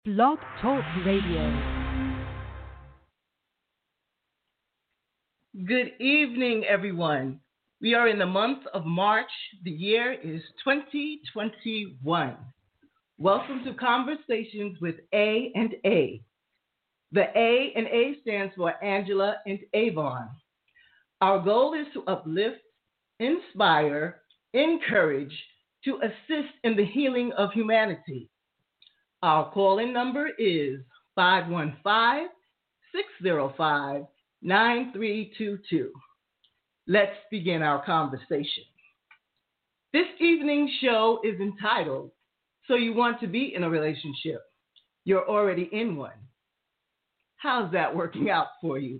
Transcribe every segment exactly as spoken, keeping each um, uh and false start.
Blog Talk Radio. Good evening, everyone. We are in the month of March. The year is twenty twenty-one. Welcome to Conversations with A and A. The A and A stands for Angela and Avon. Our goal is to uplift, inspire, encourage, to assist in the healing of humanity. Our call-in number is five one five, six zero five, nine three two two. Let's begin our conversation. This evening's show is entitled, So You Want to Be in a Relationship? You're Already in One. How's that working out for you?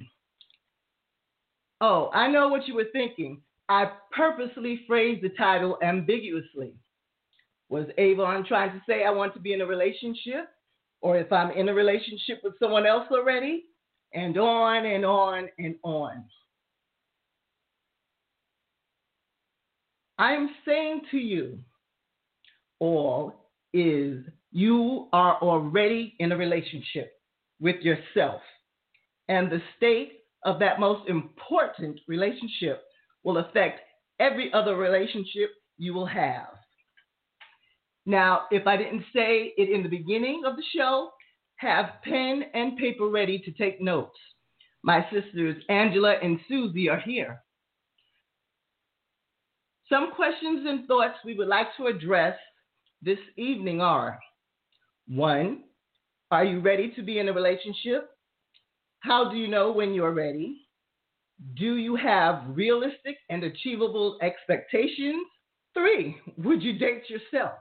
Oh, I know what you were thinking. I purposely phrased the title ambiguously. Was Avon trying to say I want to be in a relationship? Or if I'm in a relationship with someone else already? And on and on and on. I am saying to you all is you are already in a relationship with yourself. And the state of that most important relationship will affect every other relationship you will have. Now, if I didn't say it in the beginning of the show, have pen and paper ready to take notes. My sisters Angela and Susie are here. Some questions and thoughts we would like to address this evening are: one, are you ready to be in a relationship? How do you know when you're ready? Do you have realistic and achievable expectations? Three, would you date yourself?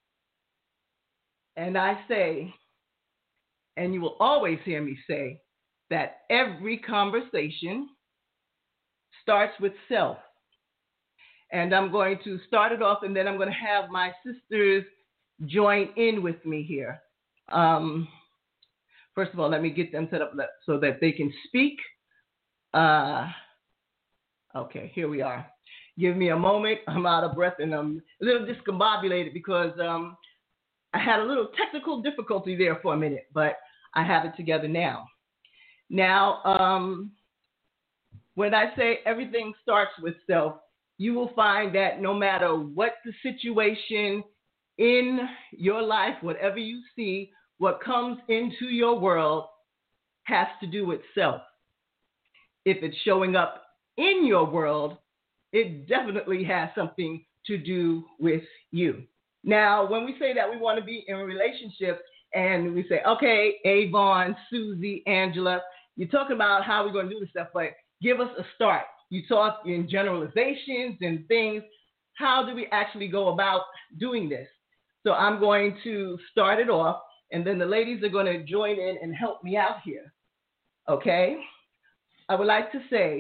And I say, and you will always hear me say, that every conversation starts with self. And I'm going to start it off, and then I'm going to have my sisters join in with me here. Um, first of all, let me get them set up so that they can speak. Uh, okay, here we are. Give me a moment. I'm out of breath, and I'm a little discombobulated because um, I had a little technical difficulty there for a minute, but I have it together now. Now, um, when I say everything starts with self, you will find that no matter what the situation in your life, whatever you see, what comes into your world has to do with self. If it's showing up in your world, it definitely has something to do with you. Now, when we say that we want to be in a relationship and we say, okay, Avon, Susie, Angela, you're talking about how we're going to do this stuff, but give us a start. You talk in generalizations and things. How do we actually go about doing this? So I'm going to start it off, and then the ladies are going to join in and help me out here. Okay? I would like to say,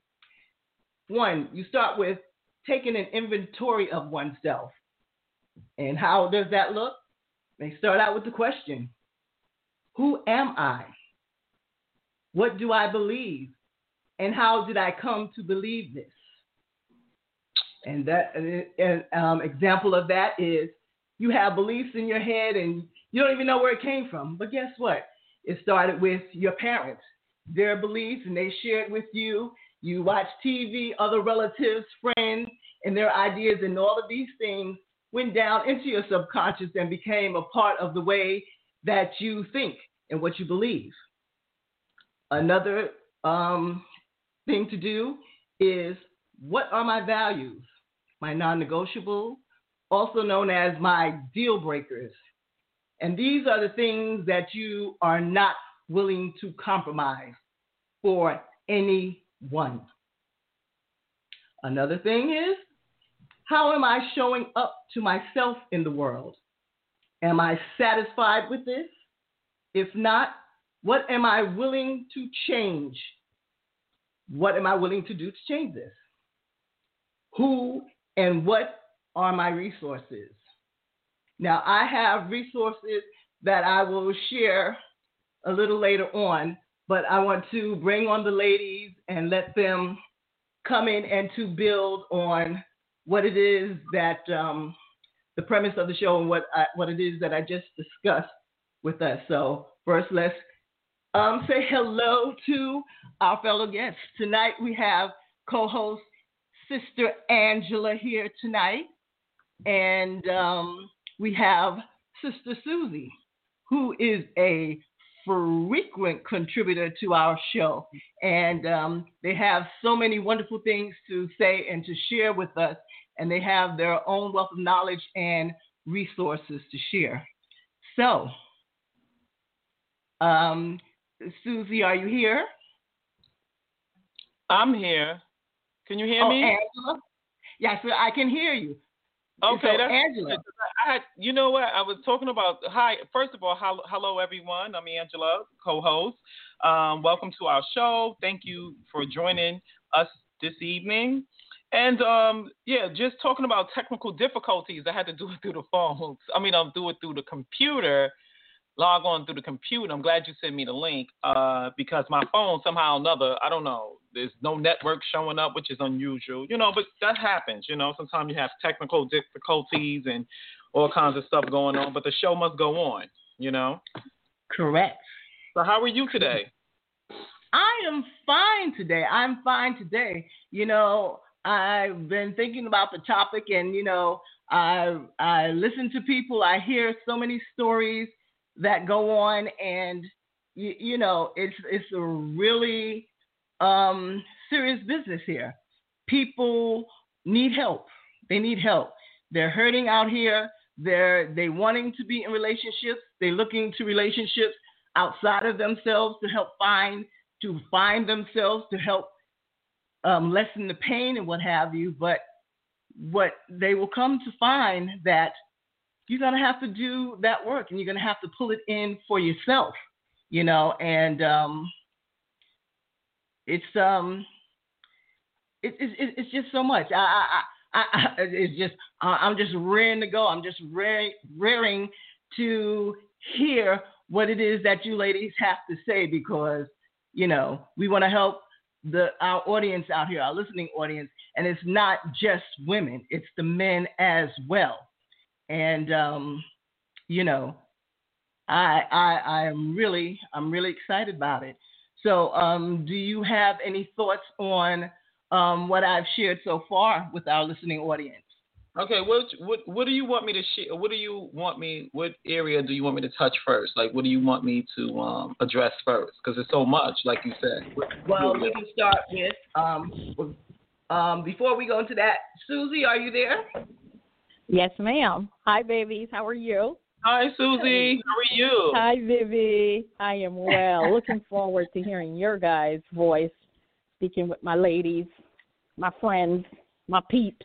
one, you start with taking an inventory of oneself. And how does that look? They start out with the question, who am I? What do I believe? And how did I come to believe this? And that an um, example of that is you have beliefs in your head and you don't even know where it came from. But guess what? It started with your parents, their beliefs, and they shared with you. You watch T V, other relatives, friends, and their ideas, and all of these things went down into your subconscious and became a part of the way that you think and what you believe. Another um, thing to do is, what are my values? My non-negotiables, also known as my deal breakers. And these are the things that you are not willing to compromise for anyone. Another thing is, how am I showing up to myself in the world? Am I satisfied with this? If not, what am I willing to change? What am I willing to do to change this? Who and what are my resources? Now, I have resources that I will share a little later on, but I want to bring on the ladies and let them come in and to build on what it is that um, the premise of the show and what I, what it is that I just discussed with us. So first, let's um, say hello to our fellow guests. Tonight we have co-host Sister Angela here tonight, and um, we have Sister Susie, who is a frequent contributor to our show. And um, they have so many wonderful things to say and to share with us, and they have their own wealth of knowledge and resources to share. So, um, Susie, are you here? I'm here. Can you hear oh, me? Angela? Yes, I can hear you. Okay, so, that's Angela. I had, you know what? I was talking about. Hi, first of all, hello, hello everyone. I'm Angela, co-host. Um, welcome to our show. Thank you for joining us this evening. And um, yeah, just talking about technical difficulties. I had to do it through the phone. I mean, I'll do it through the computer. Log on through the computer. I'm glad you sent me the link uh, because my phone somehow or another, I don't know, there's no network showing up, which is unusual, you know, but that happens, you know. Sometimes you have technical difficulties and all kinds of stuff going on, but the show must go on, you know. Correct. So how are you today? I am fine today. I'm fine today. You know, I've been thinking about the topic, and, you know, I I listen to people. I hear so many stories that go on, and you, you know, it's it's a really um, serious business here. People need help. They need help. They're hurting out here. They're they wanting to be in relationships. They're looking to relationships outside of themselves to help find to find themselves, to help um, lessen the pain and what have you. But what they will come to find that you're going to have to do that work, and you're going to have to pull it in for yourself, you know, and um, it's um, it, it, it's just so much. I, I, I, I it's just, I'm just raring to go. I'm just raring, raring to hear what it is that you ladies have to say, because, you know, we want to help the our audience out here, our listening audience, and it's not just women, it's the men as well. And, um, you know, I, I, I am really, I'm really excited about it. So um, do you have any thoughts on um, what I've shared so far with our listening audience? Okay, what, what, what do you want me to share? What do you want me, what area do you want me to touch first? Like, what do you want me to um, address first? Because it's so much, like you said. Well, we can start with, um, um, before we go into that, Susie, are you there? Yes, ma'am. Hi, babies. How are you? Hi, Susie. How are you? Hi, Vivi. I am well. Looking forward to hearing your guys' voice, speaking with my ladies, my friends, my peeps.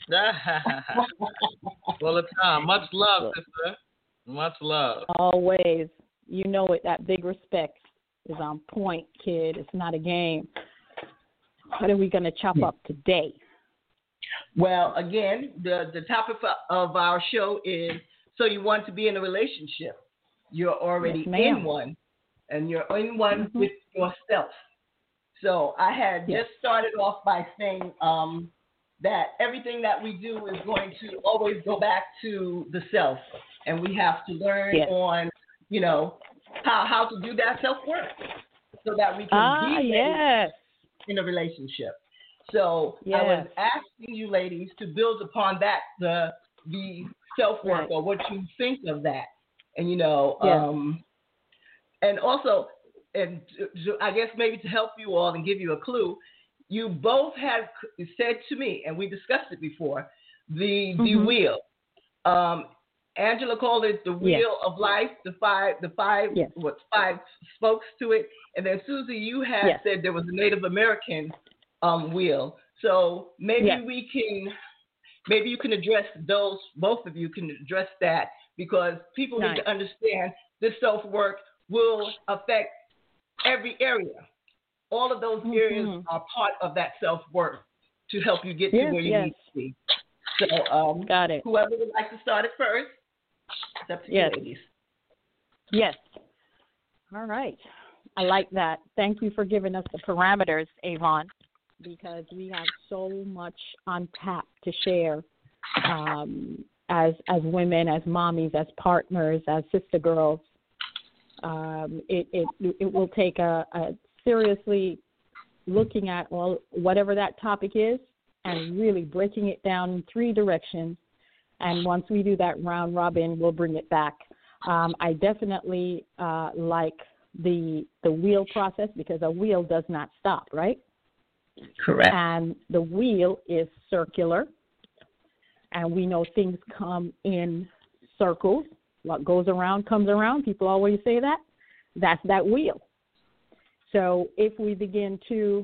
All the time. Much love, sister. Much love. Always. You know it. That big respect is on point, kid. It's not a game. What are we going to chop up today? Well, again, the, the topic of our show is, so you want to be in a relationship. You're already yes, in one, and you're in one mm-hmm. with yourself. So I had yes. just started off by saying um, that everything that we do is going to always go back to the self, and we have to learn yes. on, you know, how, how to do that self-work so that we can ah, be yes. in a relationship. So yes. I was asking you ladies to build upon that, the the self-work right. or what you think of that. And, you know, yes. um, and also, and I guess maybe to help you all and give you a clue, you both have said to me, and we discussed it before, the the mm-hmm. wheel. Um, Angela called it the wheel yes. of life, the five, the five, yes. what five spokes to it, and then Susie, you had yes. said there was a Native American um, wheel. So maybe yes. we can, maybe you can address those. Both of you can address that, because people nice. need to understand this self-work will affect every area. All of those areas mm-hmm. are part of that self-work to help you get yes, to where you yes. need to be. So, um, got it. Whoever would like to start it first, it's up to yes. you, ladies. Yes. All right. I like that. Thank you for giving us the parameters, Avon, because we have so much on tap to share um, as as women, as mommies, as partners, as sister girls. Um, it, it it will take a, a seriously looking at all whatever that topic is and really breaking it down in three directions. And once we do that round robin, we'll bring it back. Um, I definitely uh, like the the wheel process because a wheel does not stop, right? Correct. And the wheel is circular, and we know things come in circles. What goes around comes around. People always say that. That's that wheel. So if we begin to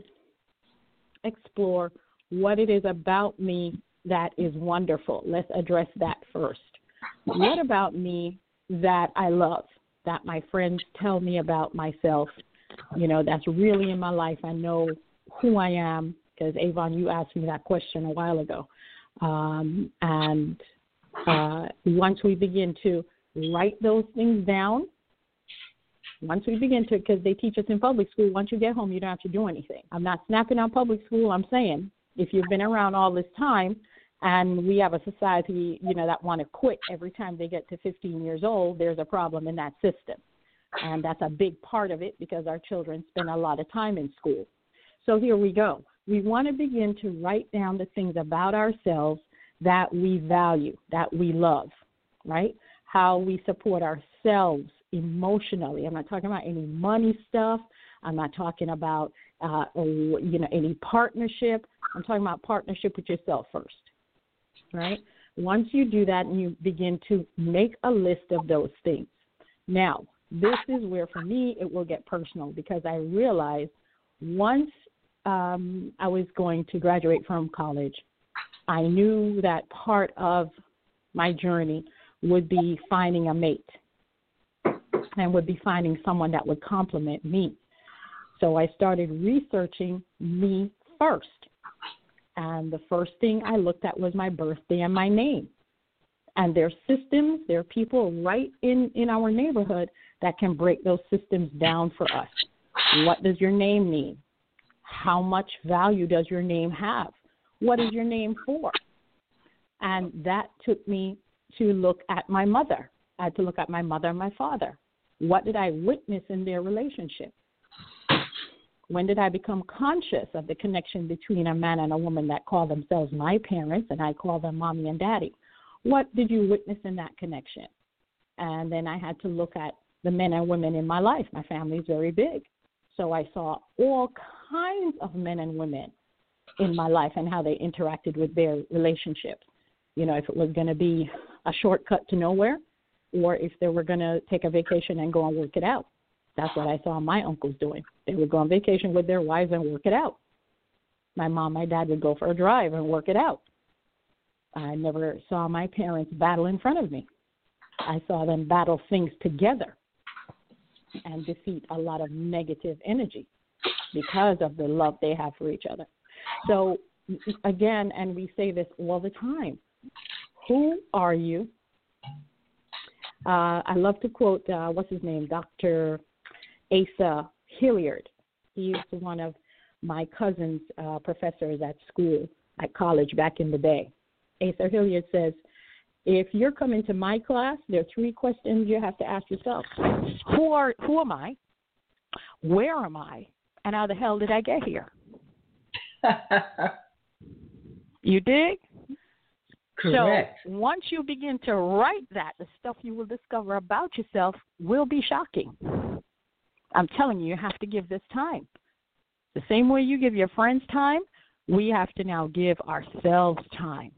explore what it is about me that is wonderful, let's address that first. What about me that I love, that my friends tell me about myself, you know, that's really in my life? I know who I am, because, Avon, you asked me that question a while ago. Um, and uh, once we begin to write those things down, once we begin to, because they teach us in public school, once you get home, you don't have to do anything. I'm not snapping on public school. I'm saying if you've been around all this time, and we have a society, you know, that want to quit every time they get to fifteen years old, there's a problem in that system. And that's a big part of it because our children spend a lot of time in school. So here we go. We want to begin to write down the things about ourselves that we value, that we love, right? How we support ourselves emotionally. I'm not talking about any money stuff. I'm not talking about, uh, you know, any partnership. I'm talking about partnership with yourself first. Right? Once you do that and you begin to make a list of those things. Now, this is where, for me, it will get personal because I realized once um, I was going to graduate from college, I knew that part of my journey would be finding a mate and would be finding someone that would complement me. So I started researching me first. And the first thing I looked at was my birthday and my name. And there are systems, there are people right in, in our neighborhood that can break those systems down for us. What does your name mean? How much value does your name have? What is your name for? And that took me to look at my mother. I had to look at my mother and my father. What did I witness in their relationship? When did I become conscious of the connection between a man and a woman that call themselves my parents, and I call them mommy and daddy? What did you witness in that connection? And then I had to look at the men and women in my life. My family is very big. So I saw all kinds of men and women in my life and how they interacted with their relationships. You know, if it was going to be a shortcut to nowhere or if they were going to take a vacation and go and work it out. That's what I saw my uncles doing. They would go on vacation with their wives and work it out. My mom, my dad would go for a drive and work it out. I never saw my parents battle in front of me. I saw them battle things together and defeat a lot of negative energy because of the love they have for each other. So, again, and we say this all the time, who are you? Uh, I love to quote, uh, what's his name, Doctor Asa Hilliard. He's one of my cousin's uh, professors at school, at college back in the day. Asa Hilliard says, if you're coming to my class, there are three questions you have to ask yourself. Who are? Who am I? Where am I? And how the hell did I get here? You dig? Correct. So once you begin to write that, the stuff you will discover about yourself will be shocking. I'm telling you, you have to give this time. The same way you give your friends time, we have to now give ourselves time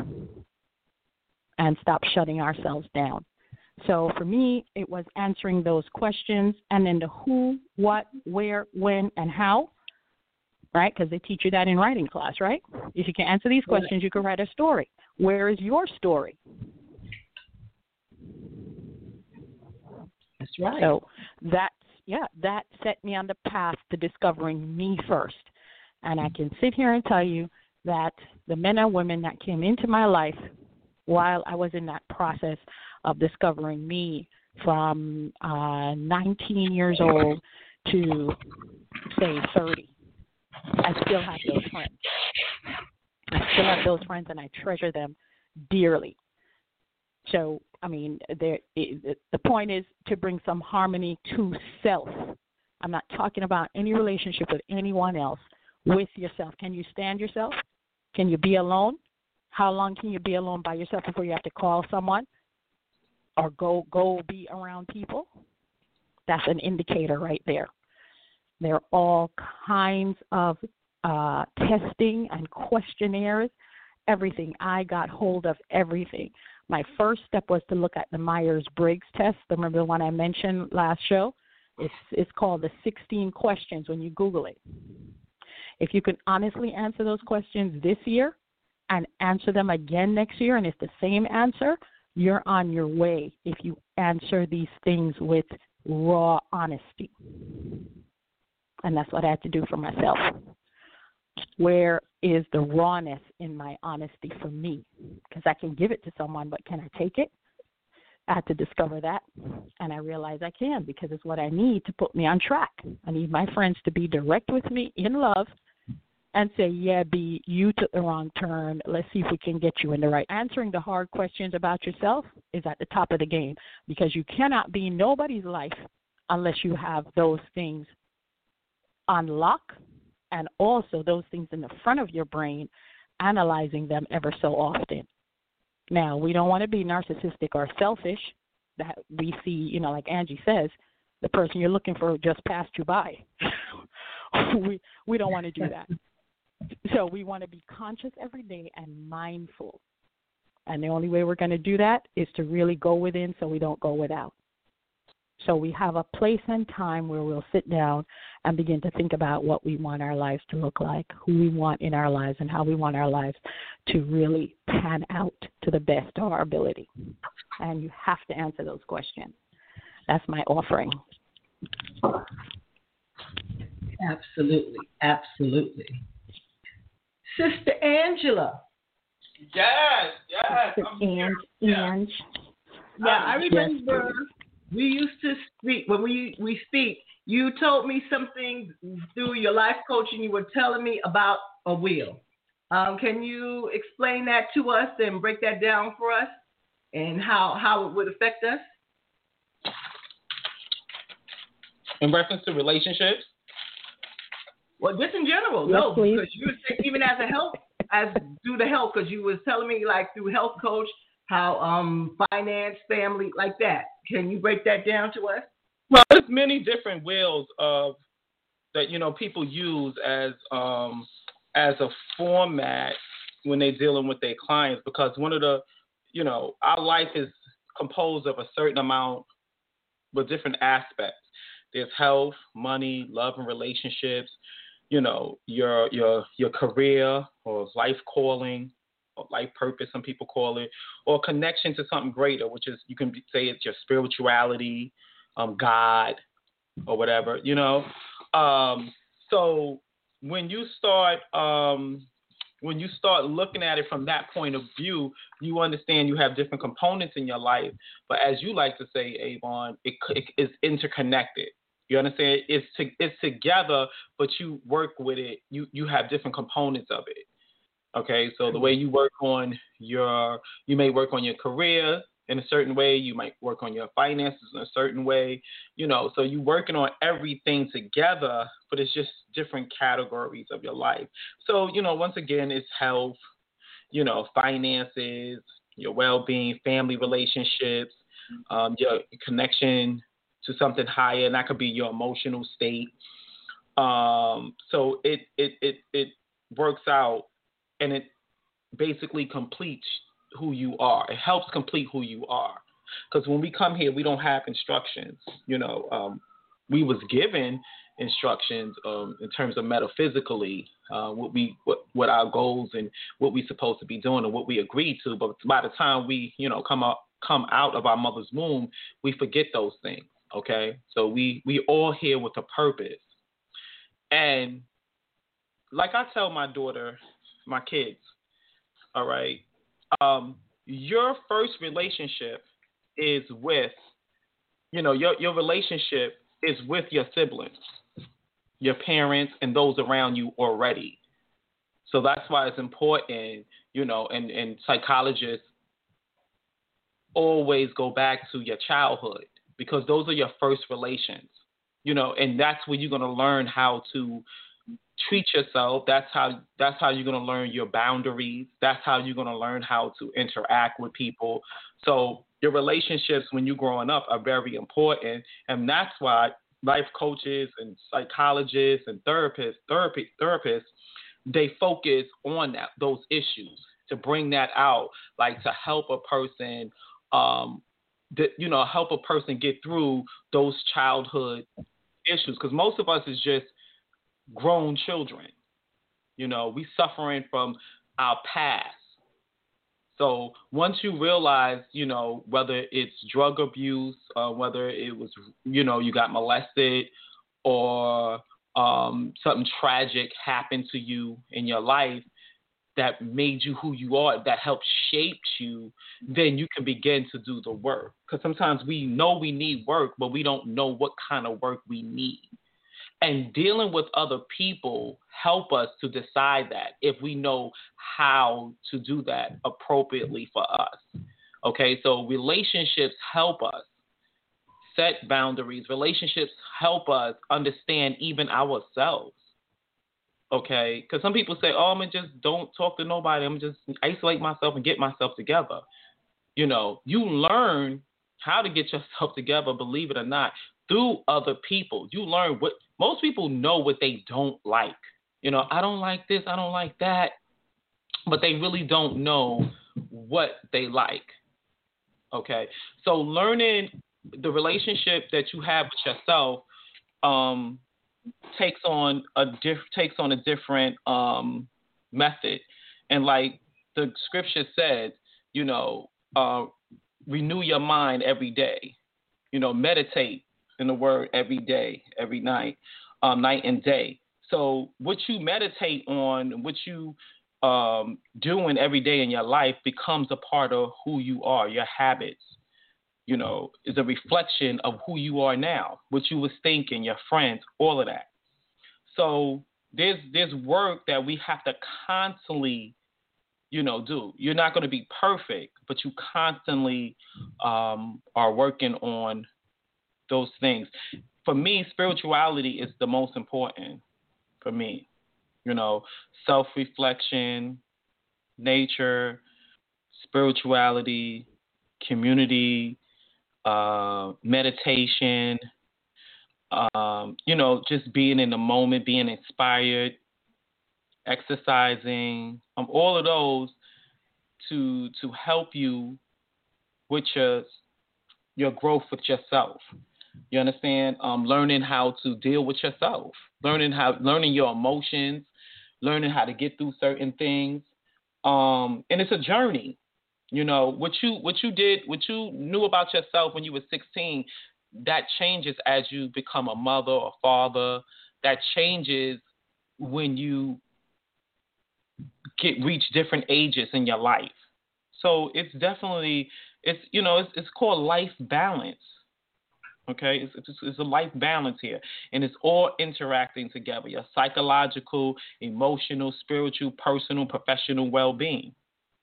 and stop shutting ourselves down. So for me, it was answering those questions and then the who, what, where, when, and how, right? Because they teach you that in writing class, right? If you can answer these questions, you can write a story. Where is your story? That's right. So that's, yeah, that set me on the path to discovering me first. And I can sit here and tell you that the men and women that came into my life while I was in that process of discovering me from uh, nineteen years old to, say, thirty, I still have those friends. I still have those friends, and I treasure them dearly. So, I mean, there, it, the point is to bring some harmony to self. I'm not talking about any relationship with anyone else, with yourself. Can you stand yourself? Can you be alone? How long can you be alone by yourself before you have to call someone or go go be around people? That's an indicator right there. There are all kinds of uh, testing and questionnaires, everything. I got hold of everything. My first step was to look at the Myers-Briggs test. Remember the one I mentioned last show? It's, it's called the sixteen questions when you Google it. If you can honestly answer those questions this year and answer them again next year, and it's the same answer, you're on your way if you answer these things with raw honesty. And that's what I had to do for myself. Where is the rawness in my honesty for me? Because I can give it to someone, but can I take it? I had to discover that, and I realized I can because it's what I need to put me on track. I need my friends to be direct with me in love and say, yeah, B, you took the wrong turn. Let's see if we can get you in the right. Answering the hard questions about yourself is at the top of the game because you cannot be nobody's life unless you have those things on lock and also those things in the front of your brain, analyzing them ever so often. Now, we don't want to be narcissistic or selfish. That we see, you know, like Angie says, the person you're looking for just passed you by. we we don't want to do that. So we want to be conscious every day and mindful. And the only way we're going to do that is to really go within so we don't go without. So we have a place and time where we'll sit down and begin to think about what we want our lives to look like, who we want in our lives, and how we want our lives to really pan out to the best of our ability. And you have to answer those questions. That's my offering. Absolutely, absolutely. Sister Angela. Yes, yes. Sister Ange, Ange. Yeah, I remember yes. we used to speak, when we, we speak, you told me something through your life coaching. You were telling me about a wheel. Um, can you explain that to us and break that down for us and how, how it would affect us? In reference to relationships? Well, just in general, yes, no, please. because you were saying even as a health, as do the health, because you was telling me like through health coach, how um finance, family, like that. Can you break that down to us? Well, there's many different wheels of that you know people use as um as a format when they're dealing with their clients, because one of the you know our life is composed of a certain amount with different aspects. There's health, money, love, and relationships. You know, your your your career or life calling or life purpose, some people call it, or connection to something greater, which is you can say it's your spirituality, um, God, or whatever. You know, um, so when you start um, when you start looking at it from that point of view, you understand you have different components in your life. But as you like to say, Avon, it, it is interconnected. You understand? It's to, it's together, but you work with it. You you have different components of it. Okay, so the way you work on your, you may work on your career in a certain way. You might work on your finances in a certain way. You know, so you're working on everything together, but it's just different categories of your life. So you know, once again, it's health, you know, finances, your well-being, family relationships, um, your connection to something higher, and that could be your emotional state. Um, so it, it it it works out, and it basically completes who you are. It helps complete who you are. Because when we come here, we don't have instructions. You know, um, we was given instructions um, in terms of metaphysically uh, what we what, what our goals and what we supposed to be doing and what we agreed to. But by the time we you know come out come out of our mother's womb, we forget those things. Okay, so we we all here with a purpose, and like I tell my daughter, my kids, all right, um, your first relationship is with, you know, your your relationship is with your siblings, your parents, and those around you already. So that's why it's important, you know, and and psychologists always go back to your childhood because those are your first relations, you know, and that's where you're going to learn how to treat yourself. That's how that's how you're going to learn your boundaries. That's how you're going to learn how to interact with people. So your relationships when you're growing up are very important, and that's why life coaches and psychologists and therapists, therapy therapists, they focus on that those issues to bring that out, like to help a person, um, that, you know, help a person get through those childhood issues. Because most of us is just grown children. You know, we suffering from our past. So once you realize, you know, whether it's drug abuse, uh, whether it was, you know, you got molested or um, something tragic happened to you in your life that made you who you are, that helped shape you, then you can begin to do the work. Because sometimes we know we need work, but we don't know what kind of work we need. And dealing with other people help us to decide that if we know how to do that appropriately for us. Okay, so relationships help us set boundaries. Relationships help us understand even ourselves. Okay, because some people say, oh, I'm going to just don't talk to nobody. I'm just isolate myself and get myself together. You know, you learn how to get yourself together, believe it or not, through other people. You learn what most people know what they don't like. You know, I don't like this, I don't like that, but they really don't know what they like. Okay, so learning the relationship that you have with yourself um, takes on a diff- takes on a different um, method, and like the scripture said, you know, uh, renew your mind every day. You know, meditate in the word every day, every night, um, night and day. So what you meditate on, what you um, doing every day in your life becomes a part of who you are. Your habits, you know, is a reflection of who you are now, what you was thinking, your friends, all of that. So there's there's work that we have to constantly, you know, do. You're not going to be perfect, but you constantly um, are working on those things. For me, spirituality is the most important for me. You know, self-reflection, nature, spirituality, community, uh, meditation, um, you know, just being in the moment, being inspired, exercising, um, all of those to to help you with your your growth with yourself. You understand? Um, learning how to deal with yourself, learning how, learning your emotions, learning how to get through certain things. Um, and it's a journey. You know, what you what you did, what you knew about yourself when you were sixteen, that changes as you become a mother or father. That changes when you get reach different ages in your life. So it's definitely it's you know it's it's called life balance. Okay, it's, it's, it's a life balance here, and it's all interacting together. Your psychological, emotional, spiritual, personal, professional well-being.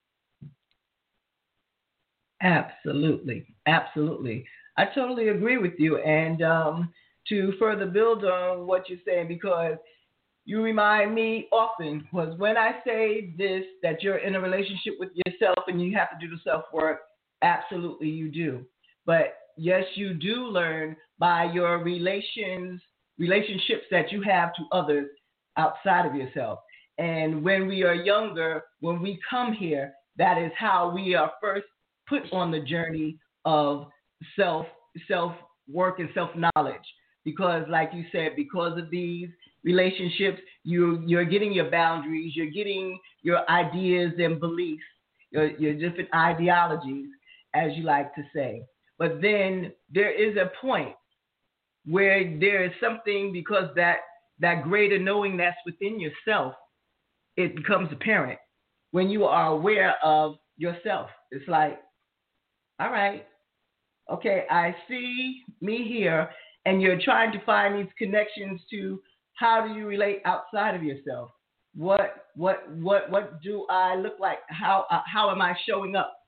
Absolutely, absolutely. I totally agree with you. And um, to further build on what you're saying, because you remind me often, was when I say this, that you're in a relationship with yourself and you have to do the self-work, absolutely you do. But yes, you do learn by your relations, relationships that you have to others outside of yourself. And when we are younger, when we come here, that is how we are first put on the journey of self, self work and self-knowledge. Because like you said, because of these relationships, you, you're getting your boundaries, you're getting your ideas and beliefs, your, your different ideologies, as you like to say. But then there is a point where there is something, because that, that greater knowing that's within yourself, it becomes apparent when you are aware of yourself. It's like, all right, okay, I see me here, and you're trying to find these connections to how do you relate outside of yourself? What what what what do I look like? How uh, how am I showing up?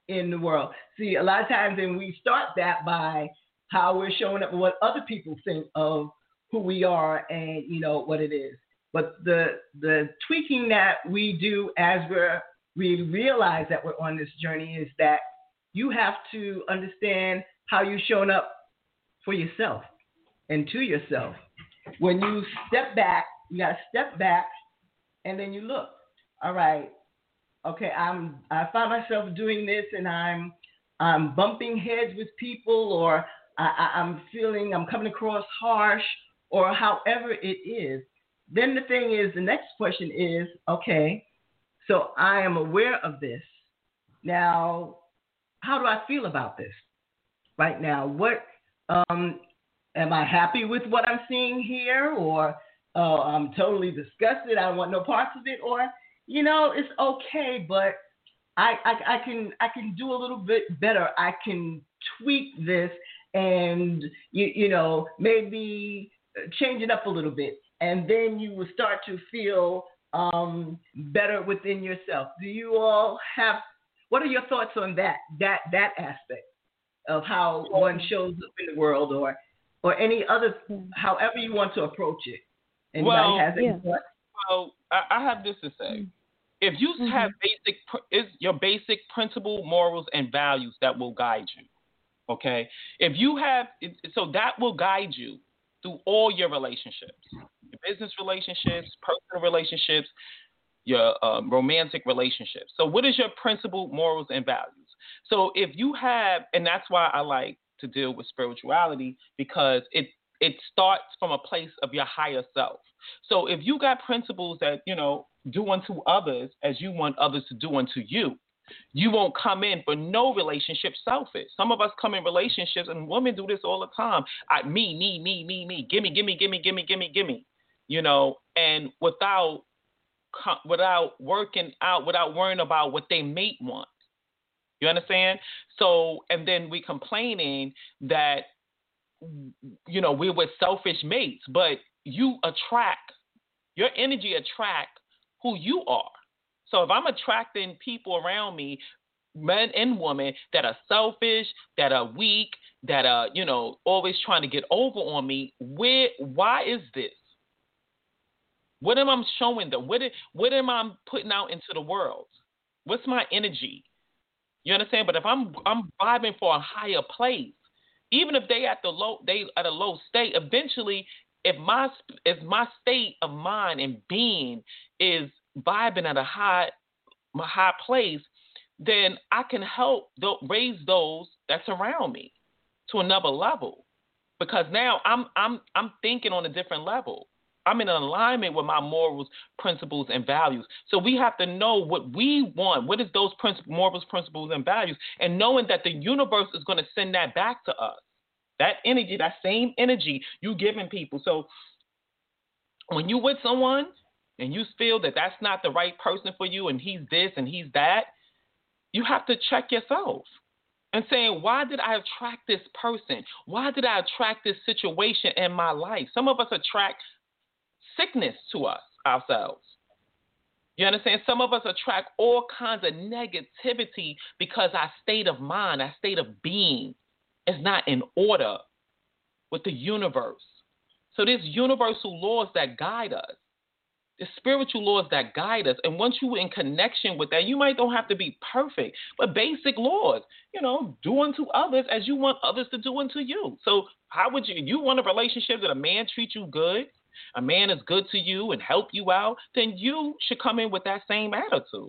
in the world. See, a lot of times, and we start that by how we're showing up and what other people think of who we are and, you know, what it is. But the the tweaking that we do as we're, we realize that we're on this journey is that you have to understand how you're showing up for yourself and to yourself. When you step back, you got to step back and then you look. All right, okay, I'm I find myself doing this and I'm I'm bumping heads with people, or I, I, I'm feeling I'm coming across harsh, or however it is. Then the thing is, the next question is, okay, so I am aware of this. Now, how do I feel about this right now? What um, am I happy with what I'm seeing here, or uh, I'm totally disgusted, I don't want no parts of it, or, you know, it's okay, but I, I, I can I can do a little bit better. I can tweak this and, you, you know, maybe change it up a little bit. And then you will start to feel um, better within yourself. Do you all have, what are your thoughts on that, that, that aspect of how one shows up in the world, or, or any other, however you want to approach it? Anybody well, has any yeah. thoughts? Well, I, I have this to say. If you mm-hmm. have basic, it's your basic principle, morals, and values that will guide you, okay? If you have, so that will guide you through all your relationships, your business relationships, personal relationships, your um, romantic relationships. So what is your principle, morals, and values? So if you have, and that's why I like to deal with spirituality, because it it starts from a place of your higher self. So if you got principles that, you know, do unto others as you want others to do unto you, you won't come in for no relationship selfish. Some of us come in relationships, and women do this all the time. I, me, me, me, me, me, gimme, gimme, gimme, gimme, gimme, gimme. You know, and without without working out, without worrying about what they mate want. You understand? So, and then we complaining that, you know, we're with selfish mates, but you attract, your energy attract who you are. So if I'm attracting people around me, men and women, that are selfish, that are weak, that are, you know, always trying to get over on me, where, why is this? What am I showing them? What, what am I putting out into the world? What's my energy? You understand? But if I'm I'm vibing for a higher place, even if they at the low they at a low state, eventually, if my if my state of mind and being is vibing at a high a high place, then I can help th- raise those that's around me to another level, because now I'm I'm I'm thinking on a different level. I'm in alignment with my morals, principles, and values. So we have to know what we want. What is those principles, morals, principles, and values? And knowing that the universe is going to send that back to us. That energy, that same energy you giving people. So when you with someone and you feel that that's not the right person for you, and he's this and he's that, you have to check yourself and saying, why did I attract this person? Why did I attract this situation in my life? Some of us attract sickness to us, ourselves. You understand? Some of us attract all kinds of negativity because our state of mind, our state of being is not in order with the universe. So there's universal laws that guide us. There's spiritual laws that guide us. And once you're in connection with that, you might don't have to be perfect, but basic laws, you know, do unto others as you want others to do unto you. So how would you, you want a relationship that a man treats you good, a man is good to you and help you out, then you should come in with that same attitude.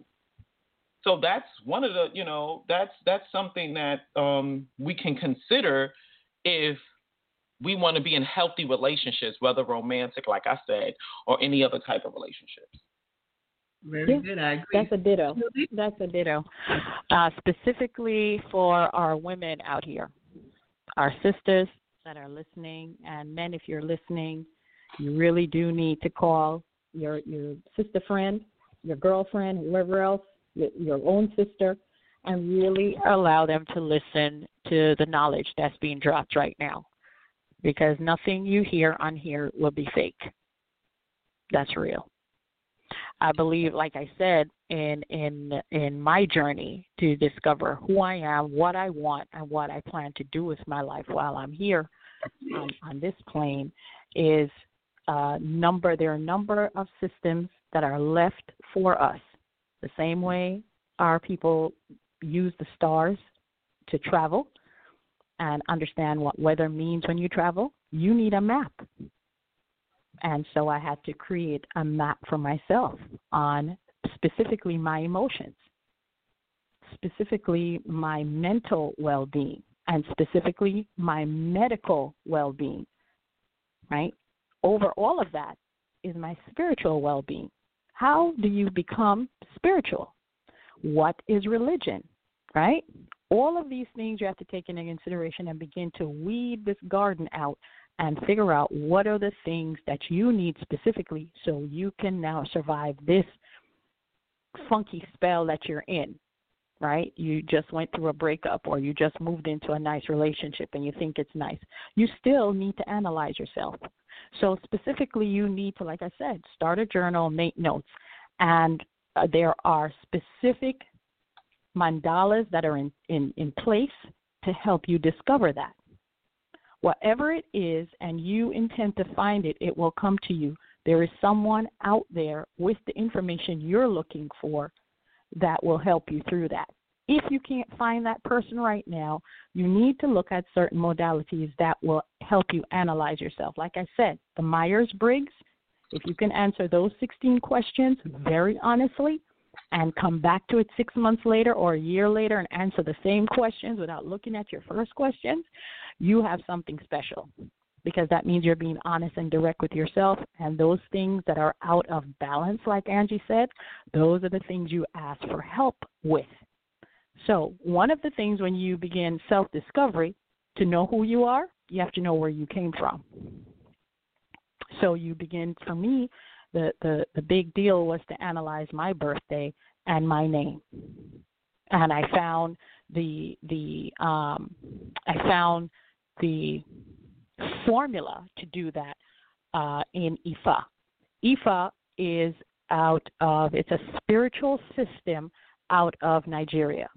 So that's one of the, you know, that's that's something that um, we can consider if we want to be in healthy relationships, whether romantic, like I said, or any other type of relationships. Very yeah, good. I agree. That's a ditto. That's a ditto. Uh, specifically for our women out here, our sisters that are listening, and men, if you're listening, you really do need to call your your sister friend, your girlfriend, whoever else, your, your own sister, and really allow them to listen to the knowledge that's being dropped right now. Because nothing you hear on here will be fake. That's real. I believe, like I said, in in in my journey to discover who I am, what I want, and what I plan to do with my life while I'm here on, on this plane is uh, number. There are a number of systems that are left for us. The same way our people use the stars to travel and understand what weather means when you travel, you need a map. And so I had to create a map for myself on specifically my emotions, specifically my mental well-being, and specifically my medical well-being, right? Over all of that is my spiritual well-being. How do you become spiritual? What is religion, right? All of these things you have to take into consideration and begin to weed this garden out and figure out what are the things that you need specifically so you can now survive this funky spell that you're in, right? You just went through a breakup or you just moved into a nice relationship and you think it's nice. You still need to analyze yourself. So specifically you need to, like I said, start a journal, make notes, and uh, there are specific mandalas that are in, in, in place to help you discover that. Whatever it is and you intend to find it, it will come to you. There is someone out there with the information you're looking for that will help you through that. If you can't find that person right now, you need to look at certain modalities that will help you analyze yourself. Like I said, the Myers-Briggs, if you can answer those sixteen questions very honestly and come back to it six months later or a year later and answer the same questions without looking at your first questions, you have something special, because that means you're being honest and direct with yourself, and those things that are out of balance, like Angie said, those are the things you ask for help with. So one of the things when you begin self-discovery, to know who you are, you have to know where you came from. So you begin, for me, the, the, the big deal was to analyze my birthday and my name. And I found the the um, I found the formula to do that uh, in Ifa. Ifa is out of, it's a spiritual system out of Nigeria.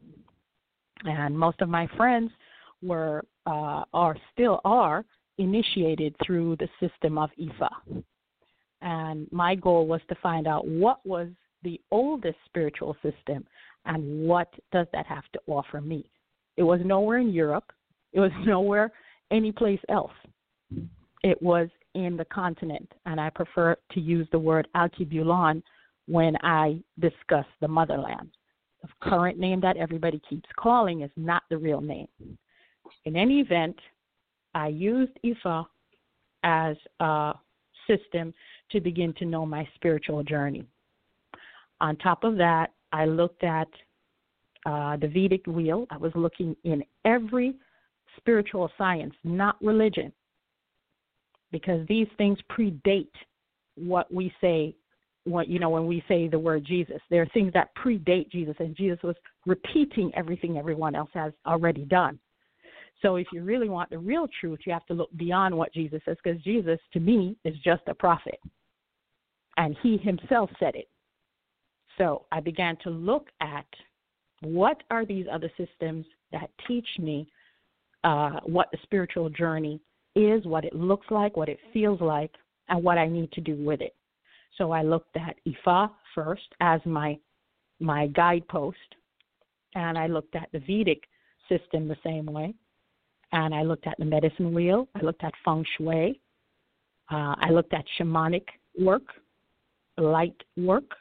And most of my friends were, uh, are still are, initiated through the system of Ifa. And my goal was to find out what was the oldest spiritual system and what does that have to offer me. It was nowhere in Europe. It was nowhere anyplace else. It was in the continent, and I prefer to use the word Alkebulan when I discuss the motherland. The current name that everybody keeps calling is not the real name. In any event, I used Ifa as a system to begin to know my spiritual journey. On top of that, I looked at uh, the Vedic wheel. I was looking in every spiritual science, not religion, because these things predate what we say, what, you know, when we say the word Jesus. There are things that predate Jesus, and Jesus was repeating everything everyone else has already done. So if you really want the real truth, you have to look beyond what Jesus says, because Jesus, to me, is just a prophet, and he himself said it. So I began to look at what are these other systems that teach me uh, what the spiritual journey is, what it looks like, what it feels like, and what I need to do with it. So I looked at Ifa first as my my guidepost, and I looked at the Vedic system the same way, and I looked at the medicine wheel, I looked at feng shui, uh, I looked at shamanic work, light work,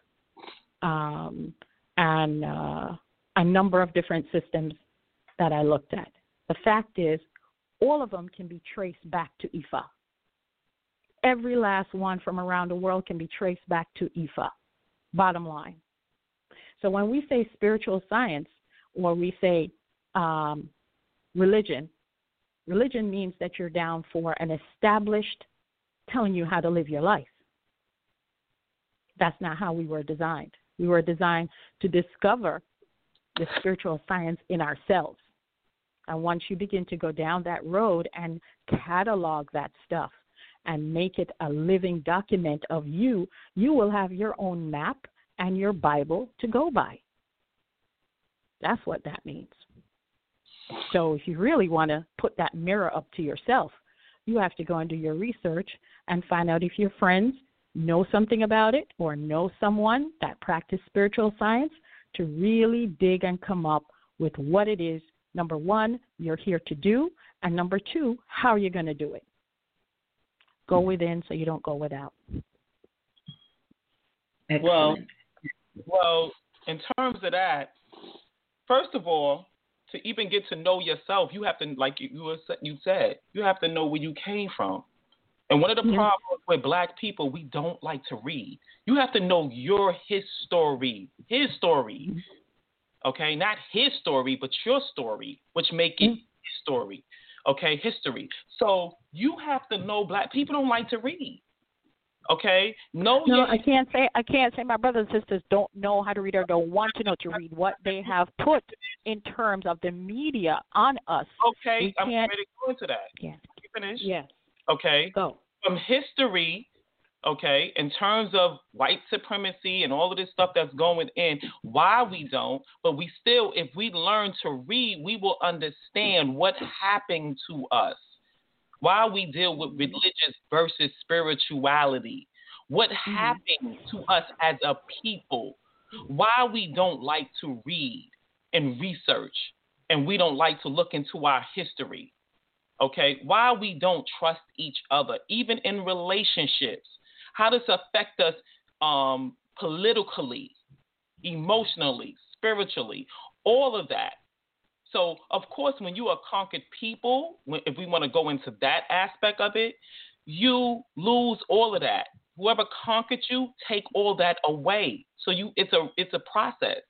um, and uh, a number of different systems that I looked at. The fact is, all of them can be traced back to Ifa. Every last one from around the world can be traced back to Ifa, bottom line. So when we say spiritual science, or we say um, religion, religion means that you're down for an established telling you how to live your life. That's not how we were designed. We were designed to discover the spiritual science in ourselves. And once you begin to go down that road and catalog that stuff and make it a living document of you, you will have your own map and your Bible to go by. That's what that means. So if you really want to put that mirror up to yourself, you have to go and do your research and find out if your friends know something about it or know someone that practice spiritual science, to really dig and come up with what it is, number one, you're here to do, and number two, how you're going to do it. Go within so you don't go without. Excellent. Well, well, in terms of that, first of all, to even get to know yourself, you have to, like you, you said, you have to know where you came from. And one of the mm-hmm. problems with black people, we don't like to read. You have to know your his story, his story, okay? Not his story, but your story, which make it mm-hmm. his story, okay? History. So you have to know black people don't like to read. Okay. No, no, your, I can't say. I can't say my brothers and sisters don't know how to read or don't want to know to read. What they have put in terms of the media on us. Okay, we I'm ready to go into that. Yeah. You finish? Yes. Okay. Go. From history, okay, in terms of white supremacy and all of this stuff that's going in, why we don't, but we still, if we learn to read, we will understand what happened to us. Why we deal with religious versus spirituality. What mm-hmm. happened to us as a people. Why we don't like to read and research, and we don't like to look into our history. Okay? Why we don't trust each other, even in relationships. How does it affect us um, politically, emotionally, spiritually, all of that. So, of course, when you are conquered people, when, if we want to go into that aspect of it, you lose all of that. Whoever conquered you, take all that away. So you, it's a, it's a process.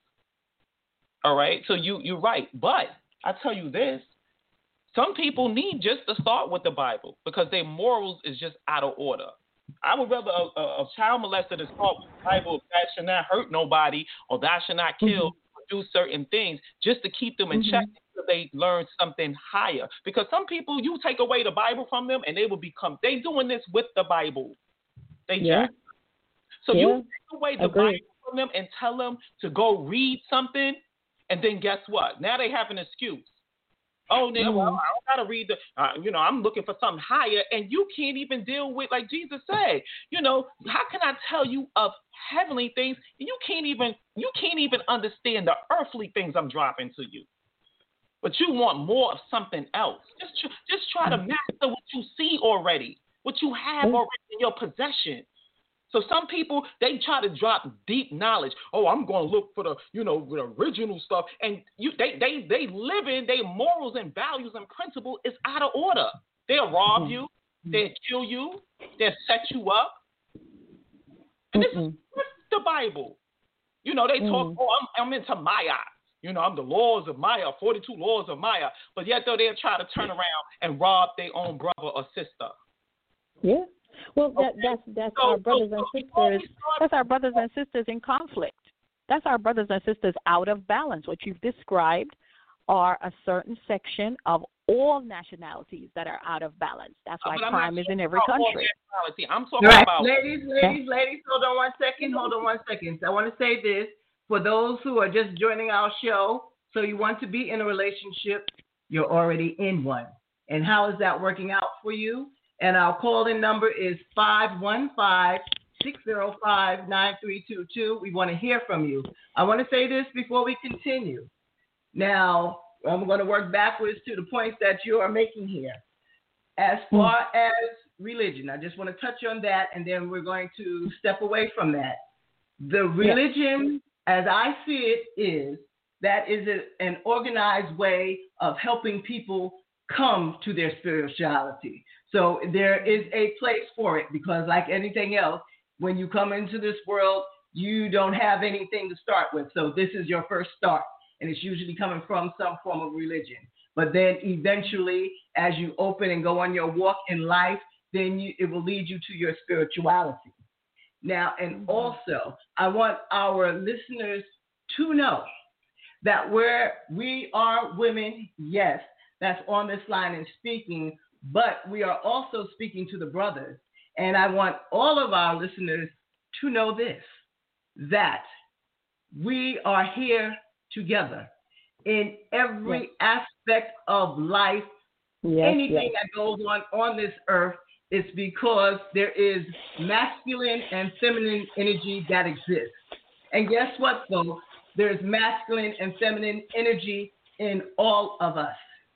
All right. So you, you're right. But I tell you this: some people need just to start with the Bible because their morals is just out of order. I would rather a, a, a child molester to start with the Bible that should not hurt nobody or that should not kill. Mm-hmm. Do certain things just to keep them in mm-hmm. check until they learn something higher. Because some people, you take away the Bible from them and they will become, they doing this with the Bible. They yeah. jack. So yeah. you take away the Agreed. Bible from them and tell them to go read something, and then guess what? Now they have an excuse. Oh, yeah, mm-hmm. well, I don't got to read the, uh, you know, I'm looking for something higher, and you can't even deal with, like Jesus said, you know, how can I tell you of heavenly things, and you can't even, you can't even understand the earthly things I'm dropping to you. But you want more of something else. Just, tr- just try to master what you see already, what you have already in your possession. So some people, they try to drop deep knowledge. Oh, I'm going to look for the, you know, the original stuff. And you, they, they, they live in, their morals and values and principle is out of order. They'll rob mm-hmm. you. They'll kill you. They'll set you up. And this mm-hmm. is the Bible. You know, they talk, mm-hmm. oh, I'm, I'm into Maya. You know, I'm the laws of Maya, forty-two laws of Maya. But yet, though, they'll try to turn around and rob their own brother or sister. Yeah. Well, that, that's that's so, our brothers so, and sisters. That's our brothers and sisters in conflict. That's our brothers and sisters out of balance. What you've described are a certain section of all nationalities that are out of balance. That's why crime is in every country. I'm talking right. about ladies, ladies, yeah. ladies. Hold on one second. Hold on one second. I want to say this for those who are just joining our show. So you want to be in a relationship, you're already in one. And how is that working out for you? And our call-in number is five one five, six zero five, nine three two two. We want to hear from you. I want to say this before we continue. Now, I'm going to work backwards to the points that you are making here. As far mm. as religion, I just want to touch on that, and then we're going to step away from that. The religion, yeah. as I see it, is that is a, an organized way of helping people come to their spirituality. So there is a place for it because like anything else, when you come into this world, you don't have anything to start with. So this is your first start, and it's usually coming from some form of religion. But then eventually, as you open and go on your walk in life, then you, it will lead you to your spirituality. Now, and also, I want our listeners to know that where we are women, yes, that's on this line and speaking, but we are also speaking to the brothers. And I want all of our listeners to know this, that we are here together in every yes. aspect of life. Yes, Anything yes. that goes on on this earth is because there is masculine and feminine energy that exists. And guess what, folks? There's masculine and feminine energy in all of us.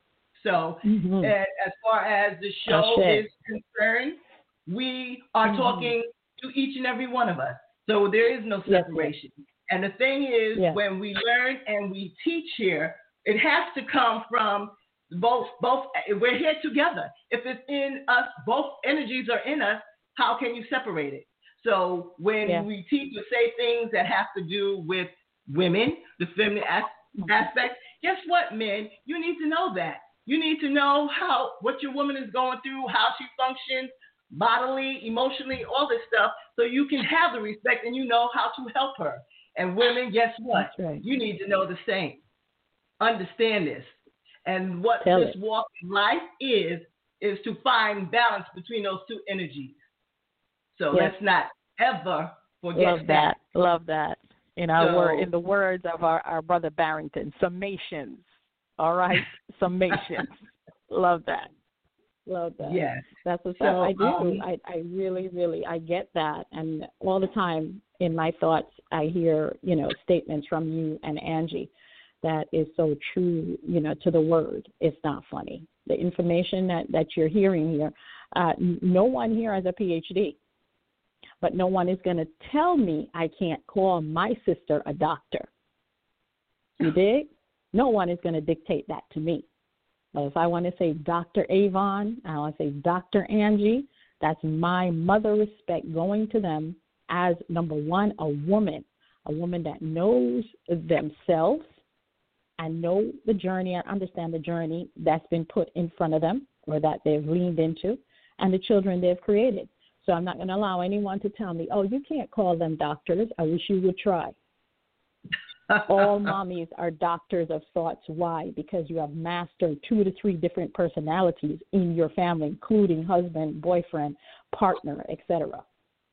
So mm-hmm. and as far as the show is concerned, we are mm-hmm. talking to each and every one of us. So there is no separation. Yes, yes. And the thing is, yes. when we learn and we teach here, it has to come from both, both, we're here together. If it's in us, both energies are in us, how can you separate it? So when yes. we teach or say things that have to do with women, the feminine as- mm-hmm. aspect, guess what, men? You need to know that. You need to know how what your woman is going through, how she functions bodily, emotionally, all this stuff, so you can have the respect and you know how to help her. And women, guess what? Right. You need to know the same. Understand this. And what Tell this it. walk in life is, is to find balance between those two energies. So yes. let's not ever forget Love that. that. Love that. In our so, word, in the words of our, our brother Barrington, summations. All right, summations. Love that. Love that. Yes. That's what so, I do. Um, I, I really, really, I get that. And all the time in my thoughts, I hear, you know, statements from you and Angie that is so true, you know, to the word. It's not funny. The information that, that you're hearing here, uh, no one here has a P H D. But no one is going to tell me I can't call my sister a doctor. You dig? No one is going to dictate that to me. But if I want to say Doctor Avon, I want to say Doctor Angie, that's my mother respect going to them as, number one, a woman, a woman that knows themselves and know the journey and understand the journey that's been put in front of them or that they've leaned into and the children they've created. So I'm not going to allow anyone to tell me, oh, you can't call them doctors. I wish you would try. All mommies are doctors of thoughts. Why? Because you have mastered two to three different personalities in your family, including husband, boyfriend, partner, et cetera.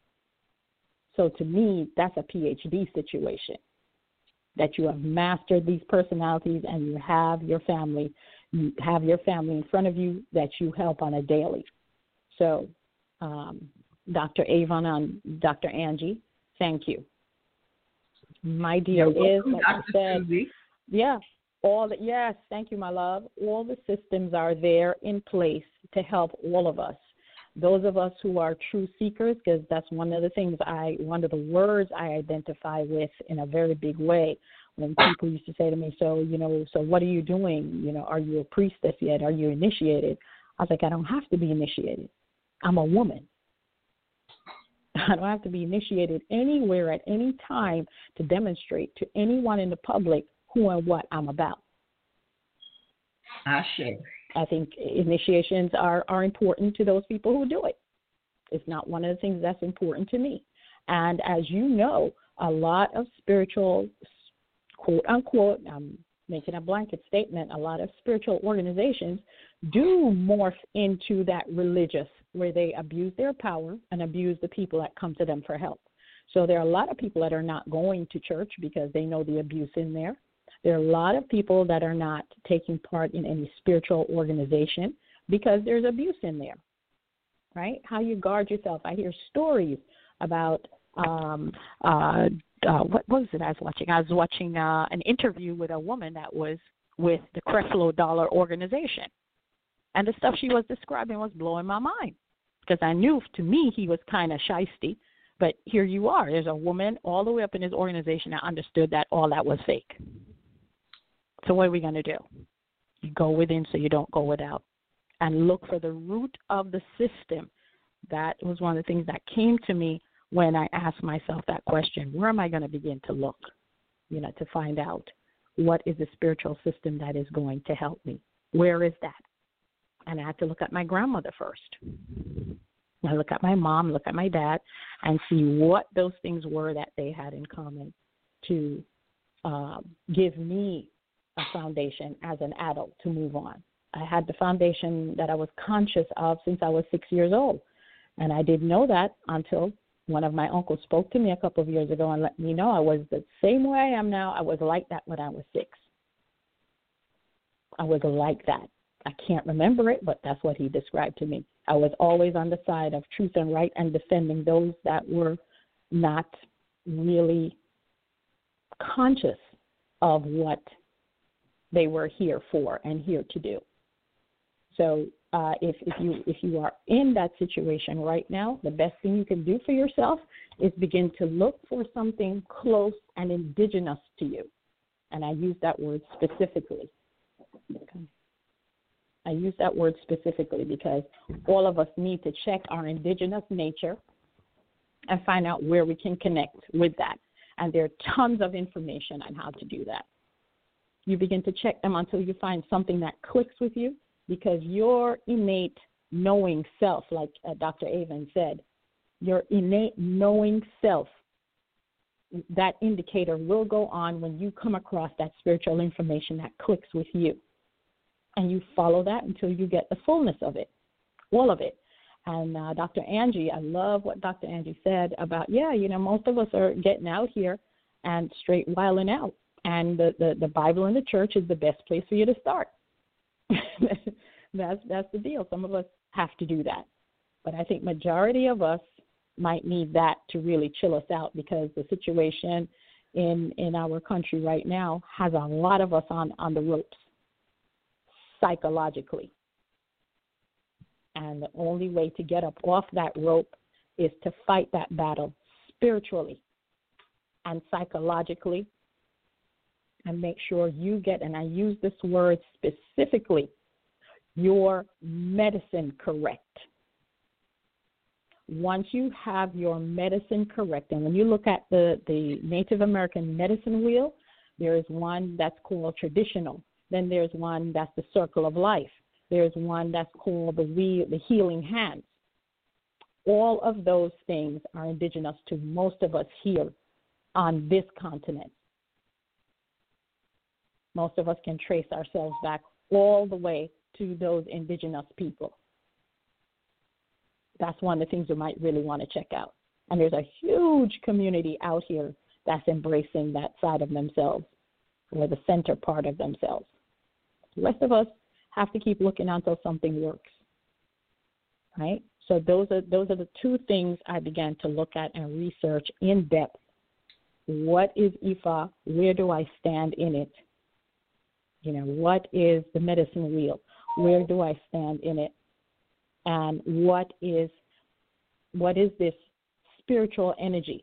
So to me, that's a P H D situation, that you have mastered these personalities and you have your family, you have your family in front of you that you help on a daily. So um, Doctor Avon and Doctor Angie, thank you. My deal is, like I said, yeah, all the, yes, thank you, my love. All the systems are there in place to help all of us. Those of us who are true seekers, because that's one of the things I, one of the words I identify with in a very big way. When people used to say to me, so, you know, so what are you doing? You know, are you a priestess yet? Are you initiated? I was like, I don't have to be initiated. I'm a woman. I don't have to be initiated anywhere at any time to demonstrate to anyone in the public who and what I'm about. I share. I think initiations are, are important to those people who do it. It's not one of the things that's important to me. And as you know, a lot of spiritual, quote unquote, I'm making a blanket statement, a lot of spiritual organizations do morph into that religious, where they abuse their power and abuse the people that come to them for help. So there are a lot of people that are not going to church because they know the abuse in there. There are a lot of people that are not taking part in any spiritual organization because there's abuse in there, right? How you guard yourself. I hear stories about, um, uh, uh, what, what was it I was watching? I was watching uh, an interview with a woman that was with the Creflo Dollar organization. And the stuff she was describing was blowing my mind because I knew, to me, he was kind of shysty. But here you are. There's a woman all the way up in his organization that understood that all that was fake. So what are we going to do? You go within so you don't go without. And look for the root of the system. That was one of the things that came to me when I asked myself that question. Where am I going to begin to look, you know, to find out what is the spiritual system that is going to help me? Where is that? And I had to look at my grandmother first. I look at my mom, look at my dad, and see what those things were that they had in common to um, give me a foundation as an adult to move on. I had the foundation that I was conscious of since I was six years old. And I didn't know that until one of my uncles spoke to me a couple of years ago and let me know I was the same way I am now. I was like that when I was six. I was like that. I can't remember it, but that's what he described to me. I was always on the side of truth and right and defending those that were not really conscious of what they were here for and here to do. So uh, if, if you if you are in that situation right now, the best thing you can do for yourself is begin to look for something close and indigenous to you. And I use that word specifically. Okay. I use that word specifically because all of us need to check our indigenous nature and find out where we can connect with that. And there are tons of information on how to do that. You begin to check them until you find something that clicks with you, because your innate knowing self, like uh, Doctor Avon said, your innate knowing self, that indicator will go on when you come across that spiritual information that clicks with you. And you follow that until you get the fullness of it, all of it. And uh, Doctor Angie, I love what Doctor Angie said about, yeah, you know, most of us are getting out here and straight wilding out. And the, the, the Bible and the church is the best place for you to start. that's that's the deal. Some of us have to do that. But I think majority of us might need that to really chill us out, because the situation in in our country right now has a lot of us on, on the ropes psychologically. And the only way to get up off that rope is to fight that battle spiritually and psychologically, and make sure you get, and I use this word specifically, your medicine correct. Once you have your medicine correct, and when you look at the, the Native American medicine wheel, there is one that's called traditional. Then there's one that's the circle of life. There's one that's called the wheel, the healing hands. All of those things are indigenous to most of us here on this continent. Most of us can trace ourselves back all the way to those indigenous people. That's one of the things you might really want to check out. And there's a huge community out here that's embracing that side of themselves, or the center part of themselves. The rest of us have to keep looking until something works, right? So those are those are the two things I began to look at and research in depth. What is Ifa? Where do I stand in it? You know, what is the medicine wheel? Where do I stand in it? And what is what is this spiritual energy?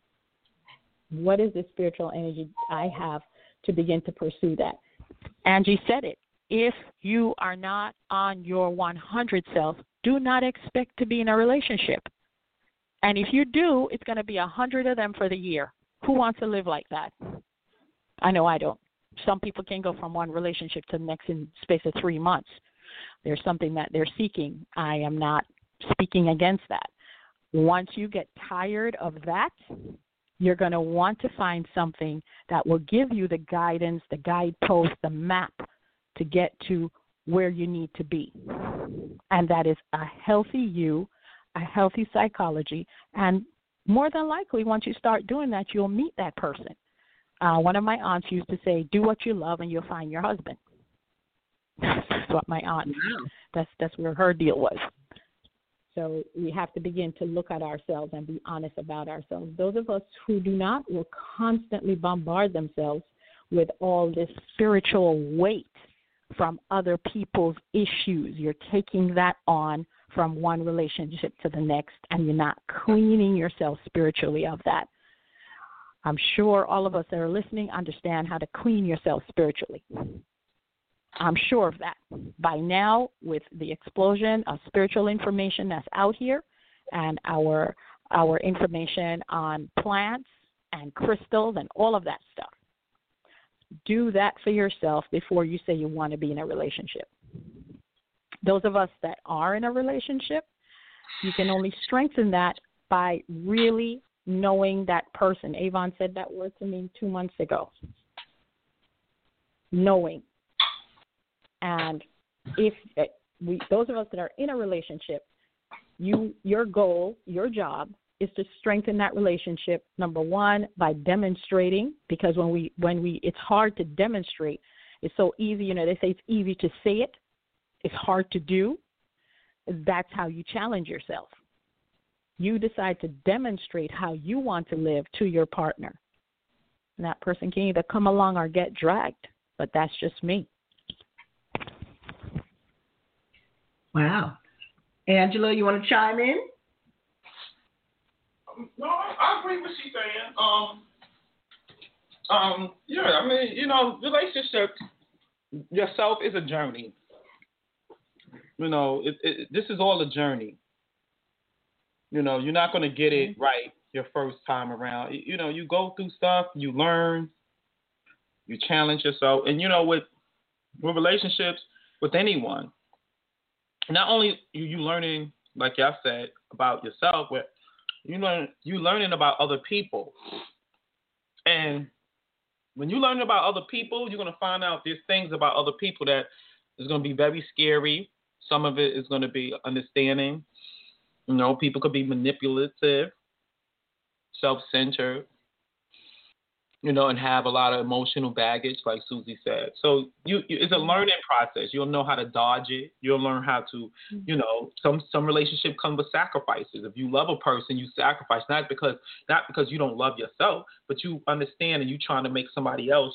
What is this spiritual energy I have to begin to pursue that? Angie said it. If you are not on your one hundred self, do not expect to be in a relationship. And if you do, it's going to be a hundred of them for the year. Who wants to live like that? I know I don't. Some people can go from one relationship to the next in the space of three months. There's something that they're seeking. I am not speaking against that. Once you get tired of that, you're going to want to find something that will give you the guidance, the guidepost, the map to get to where you need to be. And that is a healthy you, a healthy psychology. And more than likely, once you start doing that, you'll meet that person. Uh, one of my aunts used to say, do what you love and you'll find your husband. That's what my aunt, that's, that's where her deal was. So we have to begin to look at ourselves and be honest about ourselves. Those of us who do not will constantly bombard themselves with all this spiritual weight from other people's issues. You're taking that on from one relationship to the next, and you're not cleaning yourself spiritually of that. I'm sure all of us that are listening understand how to clean yourself spiritually. I'm sure of that. By now, with the explosion of spiritual information that's out here, and our our information on plants and crystals and all of that stuff, do that for yourself before you say you want to be in a relationship. Those of us that are in a relationship, you can only strengthen that by really knowing that person. Avon said that word to me two months ago. Knowing. And if we, those of us that are in a relationship, you, your goal, your job is to strengthen that relationship, number one, by demonstrating, because when we, when we, it's hard to demonstrate. It's so easy, you know, they say it's easy to say it. It's hard to do. That's how you challenge yourself. You decide to demonstrate how you want to live to your partner. And that person can either come along or get dragged, but that's just me. Wow. Angela, you want to chime in? Um, no, I, I agree with you saying. Um, um, yeah, I mean, you know, relationships, yourself is a journey. You know, it, it, this is all a journey. You know, you're not going to get it right your first time around. You know, you go through stuff, you learn, you challenge yourself. And, you know, with, with relationships, with anyone, not only you, you learning, like y'all said, about yourself, but you learn, you learning about other people. And when you learn about other people, you're going to find out there's things about other people that is going to be very scary. Some of it is going to be understanding. You know, people could be manipulative, self-centered, you know, and have a lot of emotional baggage, like Susie said. So you, you, it's a learning process. You'll know how to dodge it. You'll learn how to, you know, some some relationship come with sacrifices. If you love a person, you sacrifice, not because not because you don't love yourself, but you understand and you're trying to make somebody else,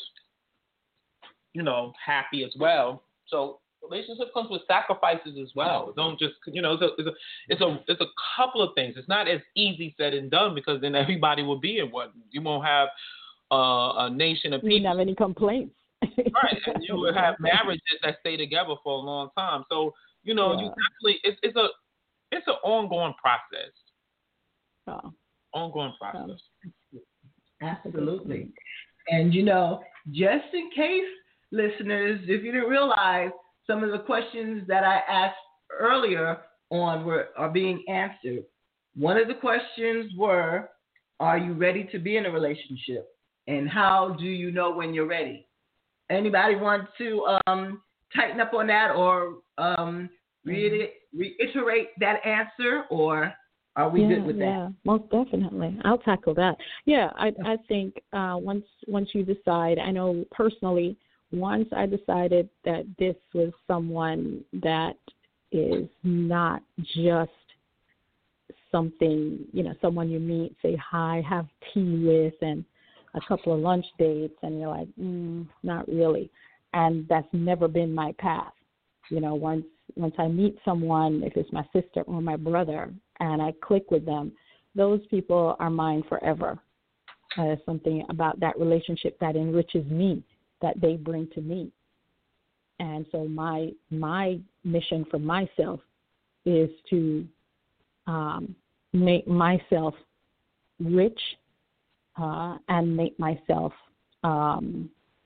you know, happy as well. So relationship comes with sacrifices as well. Don't just, you know, it's a, it's a, it's a, it's a couple of things. It's not as easy said and done, because then everybody will be in one. You won't have uh, a nation of people. You won't have any complaints. Right, and you will have marriages that stay together for a long time. So, you know, yeah. you definitely, it's, it's a, it's an ongoing process. Oh. Ongoing process. Oh. Absolutely. And, you know, just in case, listeners, if you didn't realize, some of the questions that I asked earlier on were are being answered. One of the questions were, are you ready to be in a relationship? And how do you know when you're ready? Anybody want to um, tighten up on that, or um, reiterate, reiterate that answer, or are we yeah, good with that? Yeah, most definitely. I'll tackle that. Yeah, I, I think uh, once once you decide, I know personally, once I decided that this was someone that is not just something, you know, someone you meet, say hi, have tea with, and a couple of lunch dates, and you're like, mm, not really. And that's never been my path. You know, once once I meet someone, if it's my sister or my brother, and I click with them, those people are mine forever. Uh, there's something about that relationship that enriches me, that they bring to me. And so my my mission for myself is to um, make myself rich uh, and make myself um,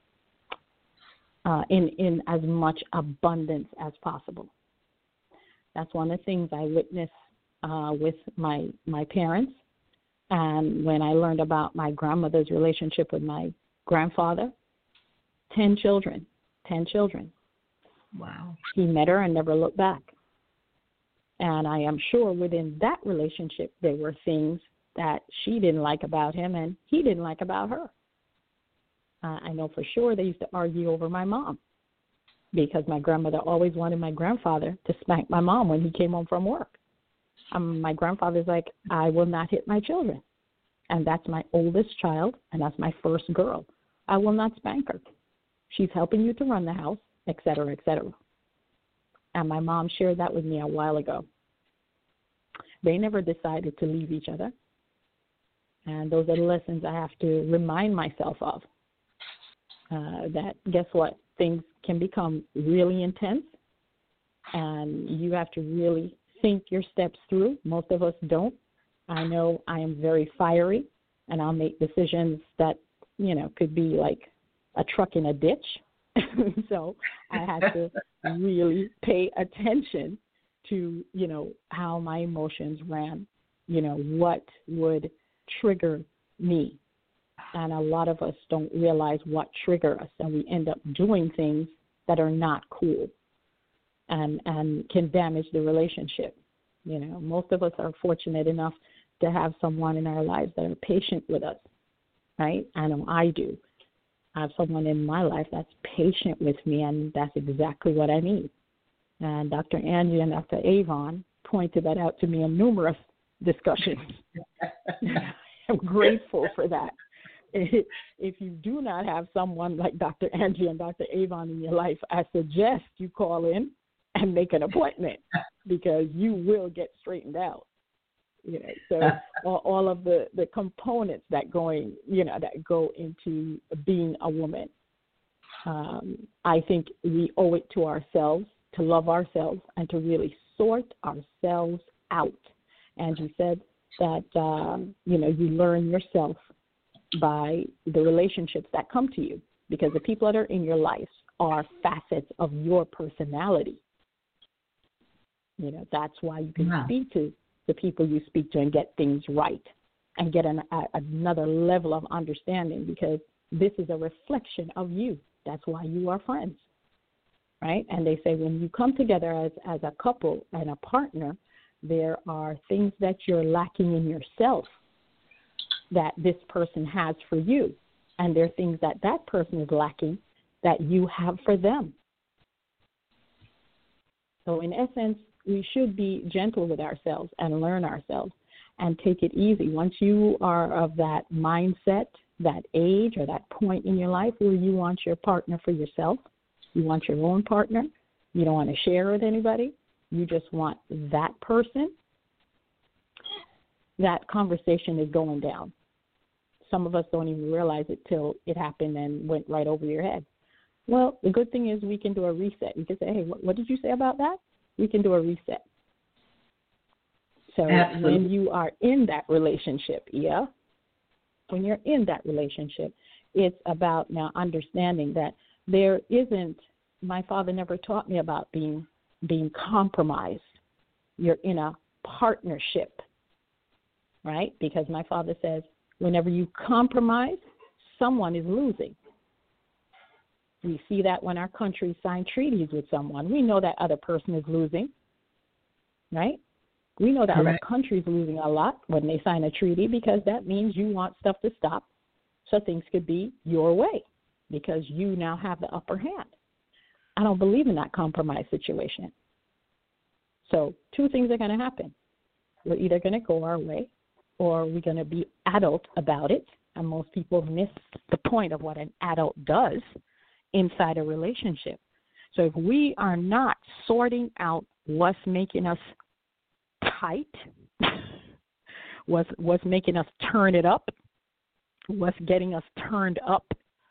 uh, in, in as much abundance as possible. That's one of the things I witnessed uh, with my, my parents. And when I learned about my grandmother's relationship with my grandfather, Ten children, ten children. Wow. He met her and never looked back. And I am sure within that relationship, there were things that she didn't like about him and he didn't like about her. Uh, I know for sure they used to argue over my mom, because my grandmother always wanted my grandfather to spank my mom when he came home from work. Um, my grandfather's like, I will not hit my children. And that's my oldest child, and that's my first girl. I will not spank her. She's helping you to run the house, et cetera, et cetera. And my mom shared that with me a while ago. They never decided to leave each other. And those are the lessons I have to remind myself of. Uh, that, guess what? Things can become really intense, and you have to really think your steps through. Most of us don't. I know I am very fiery, and I'll make decisions that, you know, could be like a truck in a ditch. So I had to really pay attention to, you know, how my emotions ran, you know, what would trigger me. And a lot of us don't realize what trigger us, and we end up doing things that are not cool and, and can damage the relationship. You know, most of us are fortunate enough to have someone in our lives that are patient with us, right? I know I do. I have someone in my life that's patient with me, and that's exactly what I need. And Doctor Angie and Doctor Avon pointed that out to me in numerous discussions. I'm grateful for that. If you do not have someone like Doctor Angie and Doctor Avon in your life, I suggest you call in and make an appointment because you will get straightened out. You know, so all, all of the, the components that going, you know, that go into being a woman. Um, I think we owe it to ourselves to love ourselves and to really sort ourselves out. And you said that, um, you know, you learn yourself by the relationships that come to you, because the people that are in your life are facets of your personality. You know, that's why you can yeah. speak to the people you speak to and get things right and get an, a, another level of understanding, because this is a reflection of you. That's why you are friends, right? And they say when you come together as, as a couple and a partner, there are things that you're lacking in yourself that this person has for you, and there are things that that person is lacking that you have for them. So in essence, we should be gentle with ourselves and learn ourselves and take it easy. Once you are of that mindset, that age or that point in your life where you want your partner for yourself, you want your own partner, you don't want to share with anybody, you just want that person, that conversation is going down. Some of us don't even realize it till it happened and went right over your head. Well, the good thing is we can do a reset. We can say, hey, what, what did you say about that? We can do a reset. So Absolutely. When you are in that relationship, yeah, when you're in that relationship, it's about now understanding that there isn't, my father never taught me about being being compromised. You're in a partnership, right? Because my father says whenever you compromise, someone is losing. We see that when our countries sign treaties with someone. We know that other person is losing, right? We know that Correct. Other countries are losing a lot when they sign a treaty, because that means you want stuff to stop so things could be your way, because you now have the upper hand. I don't believe in that compromise situation. So two things are going to happen. We're either going to go our way or we're going to be adult about it, and most people miss the point of what an adult does inside a relationship. So if we are not sorting out what's making us tight, what's, what's making us turn it up, what's getting us turned up,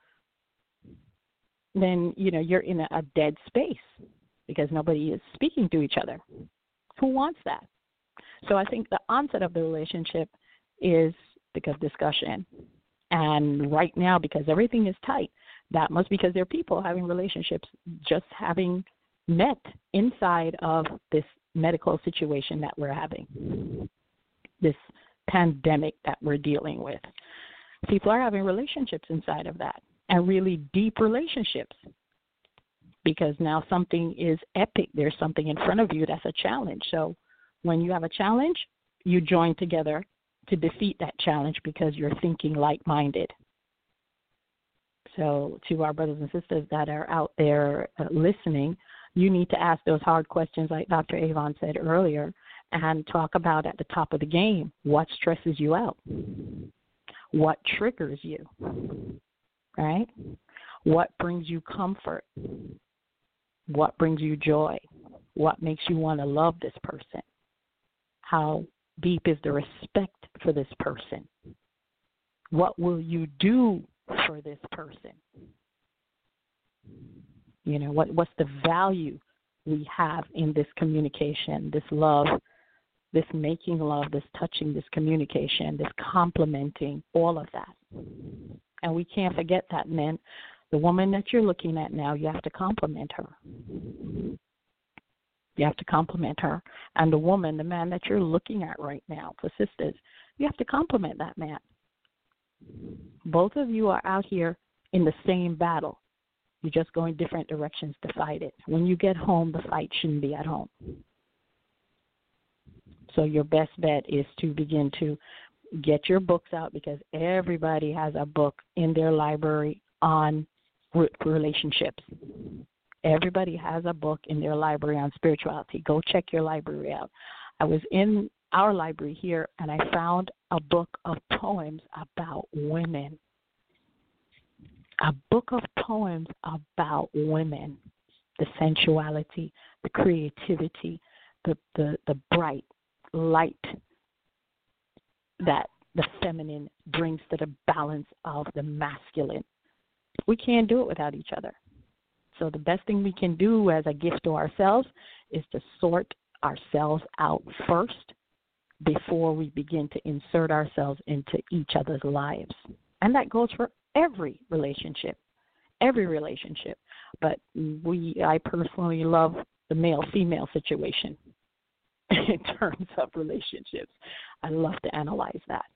then, you know, you're in a, a dead space because nobody is speaking to each other. Who wants that? So I think the onset of the relationship is because discussion. And right now, because everything is tight, that must be because there are people having relationships just having met inside of this medical situation that we're having, this pandemic that we're dealing with. People are having relationships inside of that, and really deep relationships, because now something is epic. There's something in front of you that's a challenge. So when you have a challenge, you join together to defeat that challenge because you're thinking like-minded. So to our brothers and sisters that are out there uh, listening, you need to ask those hard questions like Doctor Avon said earlier, and talk about at the top of the game what stresses you out, what triggers you, right? What brings you comfort, what brings you joy, what makes you want to love this person, how deep is the respect for this person, what will you do for this person? You know, what what's the value we have in this communication, this love, this making love, this touching, this communication, this complimenting, all of that. And we can't forget that, men. The woman that you're looking at now, you have to compliment her. You have to compliment her. And the woman, the man that you're looking at right now, for sisters, you have to compliment that man. Both of you are out here in the same battle. You're just going different directions to fight it. When you get home, the fight shouldn't be at home. So your best bet is to begin to get your books out, because everybody has a book in their library on re- relationships. Everybody has a book in their library on spirituality. Go check your library out. I was in our library here, and I found a book of poems about women. A book of poems about women, the sensuality, the creativity, the, the, the bright light that the feminine brings to the balance of the masculine. We can't do it without each other. So the best thing we can do as a gift to ourselves is to sort ourselves out first before we begin to insert ourselves into each other's lives. And that goes for every relationship, every relationship. But we, I personally love the male-female situation in terms of relationships. I love to analyze that.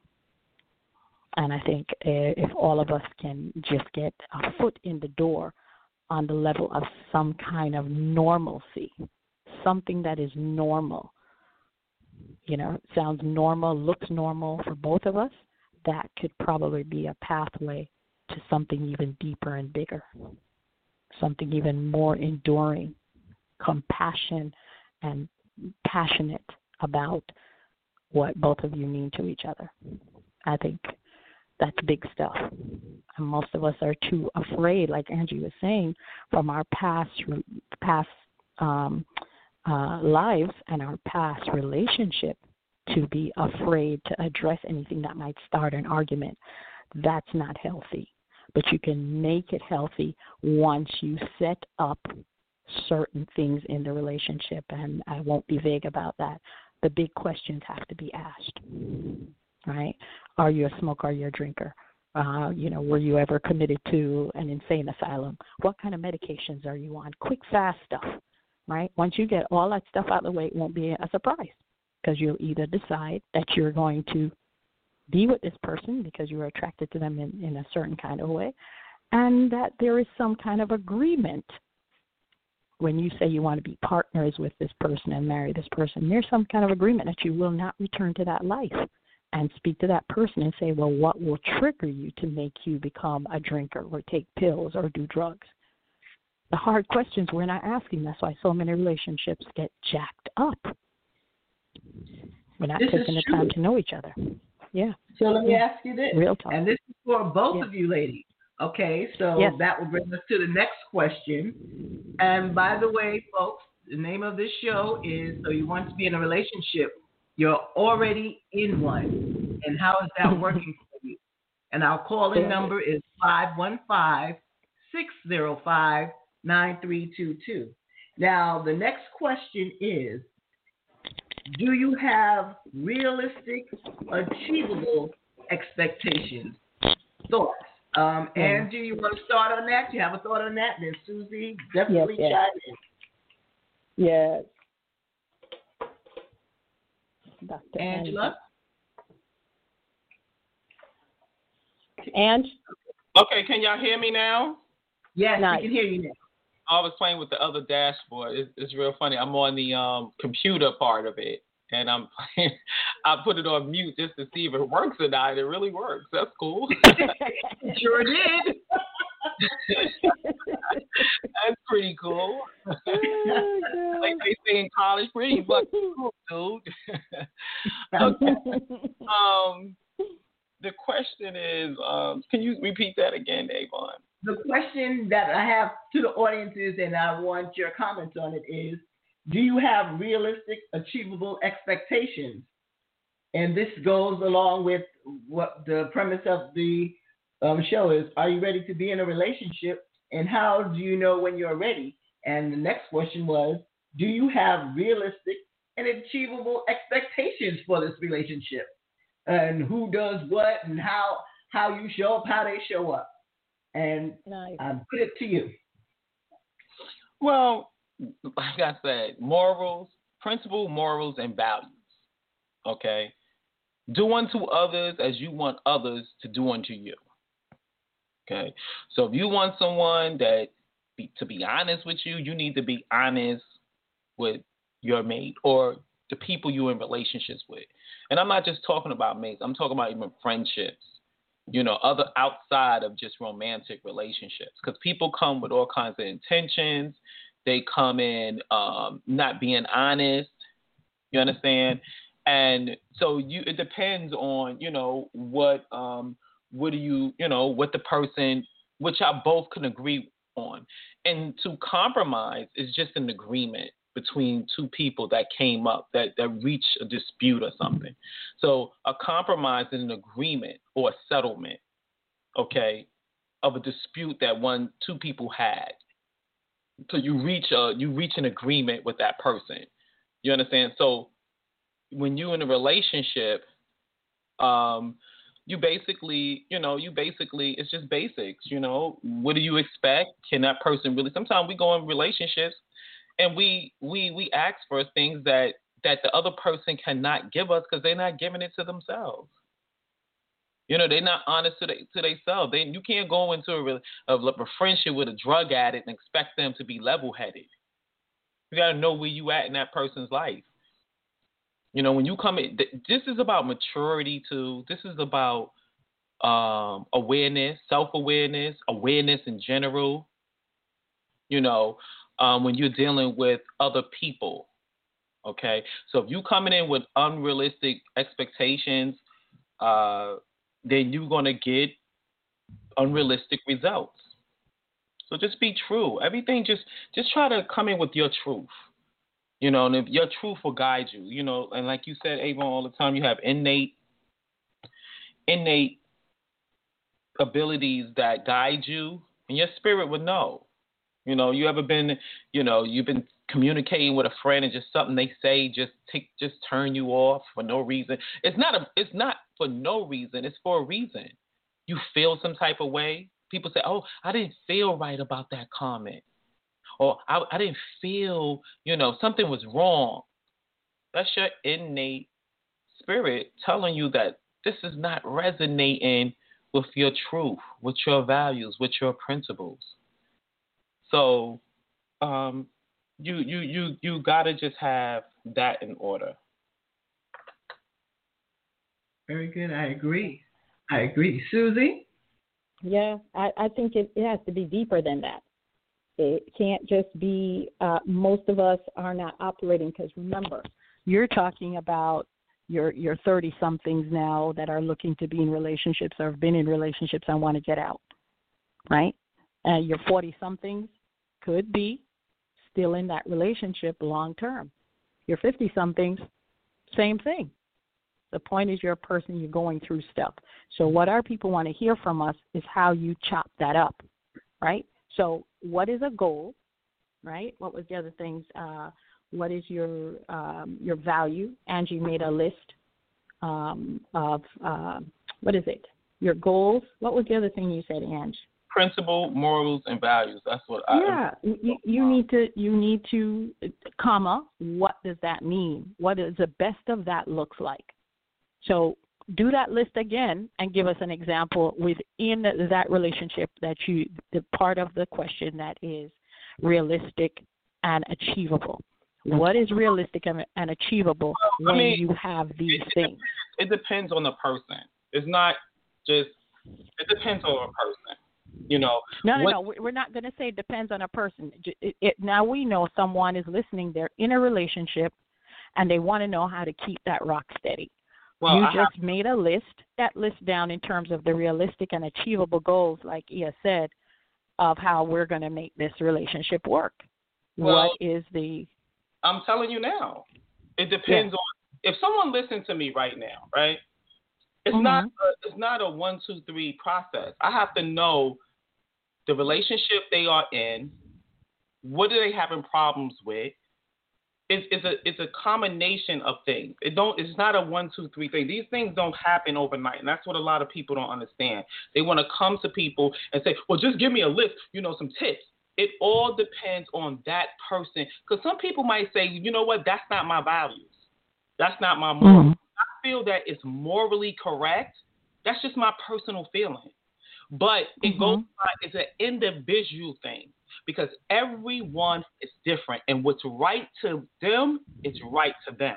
And I think if all of us can just get a foot in the door on the level of some kind of normalcy, something that is normal, you know, sounds normal, looks normal for both of us, that could probably be a pathway to something even deeper and bigger, something even more enduring, compassion and passionate about what both of you mean to each other. I think that's big stuff. And most of us are too afraid, like Angie was saying, from our past past um, uh, lives and our past relationship, to be afraid to address anything that might start an argument. That's not healthy. But you can make it healthy once you set up certain things in the relationship, and I won't be vague about that. The big questions have to be asked, right? Are you a smoker? Are you a drinker? Uh, you know, were you ever committed to an insane asylum? What kind of medications are you on? Quick, fast stuff, right? Once you get all that stuff out of the way, it won't be a surprise, because you'll either decide that you're going to be with this person because you're attracted to them in, in a certain kind of way, and that there is some kind of agreement. When you say you want to be partners with this person and marry this person, there's some kind of agreement that you will not return to that life, and speak to that person and say, well, what will trigger you to make you become a drinker or take pills or do drugs? The hard questions we're not asking. That's why so many relationships get jacked up. We're not this taking the true. time to know each other. Yeah. So let me yeah. ask you this. Real talk. And this is for both yeah. of you ladies. Okay, so yes. that will bring us to the next question. And by the way, folks, the name of this show is So You Want to Be in a Relationship, You're Already in One. And how is that working for you? And our call-in number is five one five, six zero five, nine three two two. Now, the next question is, do you have realistic, achievable expectations? Thoughts? Um, yeah. Angie, you want to start on that? Do you have a thought on that? Then Susie, definitely yes, yes. chime in. Yes. Doctor Angela? Ange? Okay, can y'all hear me now? Yes, nice. we can hear you now. I was playing with the other dashboard. It's, it's real funny. I'm on the um, computer part of it, and I'm playing. I put it on mute just to see if it works or not. It really works. That's cool. Sure did. That's pretty cool. Oh, like they say in college, pretty fucking cool, dude. Okay. Um, the question is, um, can you repeat that again, Avon? The question that I have to the audience is, and I want your comments on it, is, do you have realistic, achievable expectations? And this goes along with what the premise of the um, show is. Are you ready to be in a relationship? And how do you know when you're ready? And the next question was, do you have realistic and achievable expectations for this relationship? And who does what and how how you show up, how they show up. And nice. I put it to you. Well, like I said, morals, principle, morals, and values. Okay? Do unto others as you want others to do unto you. Okay? So if you want someone that be, to be honest with you, you need to be honest with your mate or the people you're in relationships with. And I'm not just talking about mates. I'm talking about even friendships, you know, other outside of just romantic relationships. Because people come with all kinds of intentions. They come in um, not being honest. You understand? And so you, it depends on, you know, what, um, what do you, you know, what the person, which I both can agree on. And to compromise is just an agreement between two people that came up, that, that reached a dispute or something. So a compromise is an agreement or a settlement, okay, of a dispute that one, two people had. So you reach a, you reach an agreement with that person. You understand? So when you're in a relationship, um, you basically, you know, you basically, it's just basics, you know. What do you expect? Can that person really, sometimes we go in relationships and we we we ask for things that, that the other person cannot give us because they're not giving it to themselves. You know, they're not honest to, they, to themselves. They, you can't go into a, a, a friendship with a drug addict and expect them to be level-headed. You got to know where you at in that person's life. You know, when you come in, this is about maturity too. This is about um, awareness, self-awareness, awareness in general. You know, um, when you're dealing with other people, okay? So if you're coming in with unrealistic expectations, uh, then you're going to get unrealistic results. So just be true. Everything, just just try to come in with your truth. You know, and if your truth will guide you, you know, and like you said, Avon, all the time, you have innate, innate abilities that guide you, and your spirit would know. You know, you ever been, you know, you've been communicating with a friend and just something they say just take, just turn you off for no reason. It's not a, it's not for no reason. It's for a reason. You feel some type of way. People say, "Oh, I didn't feel right about that comment." Or I, I didn't feel, you know, something was wrong. That's your innate spirit telling you that this is not resonating with your truth, with your values, with your principles. So um, you you you you gotta just have that in order. Very good. I agree. I agree. Susie? Yeah, I, I think it, it has to be deeper than that. It can't just be, uh, most of us are not operating, because remember, you're talking about your your thirty-somethings now that are looking to be in relationships or have been in relationships and want to get out, right? And your forty-somethings could be still in that relationship long term. Your fifty-somethings, same thing. The point is you're a person, you're going through stuff. So what our people want to hear from us is how you chop that up, right? So what is a goal, right? What was the other things? Uh, what is your um, your value? Angie made a list um, of, uh, what is it? Your goals. What was the other thing you said, Angie? Principle, morals, and values. That's what I. Yeah, you, you need to you need to, comma, what does that mean? What does the best of that looks like? So do that list again and give us an example within that relationship that you, the part of the question that is realistic and achievable. What is realistic and, and achievable when I mean, you have these it, things? It depends on the person. It's not just, it depends on a person, you know. No, no, what, no. We're not going to say it depends on a person. It, it, now we know someone is listening. They're in a relationship and they want to know how to keep that rock steady. Well, you I just have, made a list, that list down in terms of the realistic and achievable goals, like Ia said, of how we're going to make this relationship work. Well, what is the... I'm telling you now. It depends yeah. on... If someone listens to me right now, right, it's, mm-hmm. not a, it's not a one, two, three process. I have to know the relationship they are in, what are they having problems with. It's, it's a it's a combination of things. It don't. It's not a one, two, three thing. These things don't happen overnight, and that's what a lot of people don't understand. They want to come to people and say, "Well, just give me a list, you know, some tips." It all depends on that person, because some people might say, "You know what? That's not my values. That's not my morals." Mm-hmm. I feel that it's morally correct. That's just my personal feeling, but it mm-hmm. goes by. It's an individual thing. Because everyone is different, and what's right to them is right to them.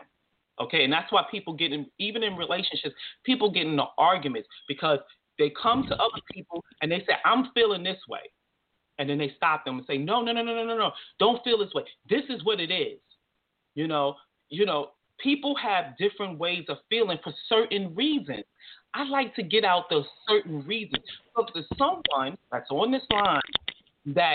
Okay, and that's why people get in, even in relationships, people get into arguments because they come to other people and they say, I'm feeling this way. And then they stop them and say, no, no, no, no, no, no, no. Don't feel this way. This is what it is. You know, you know, people have different ways of feeling for certain reasons. I like to get out those certain reasons. So if there's someone that's on this line that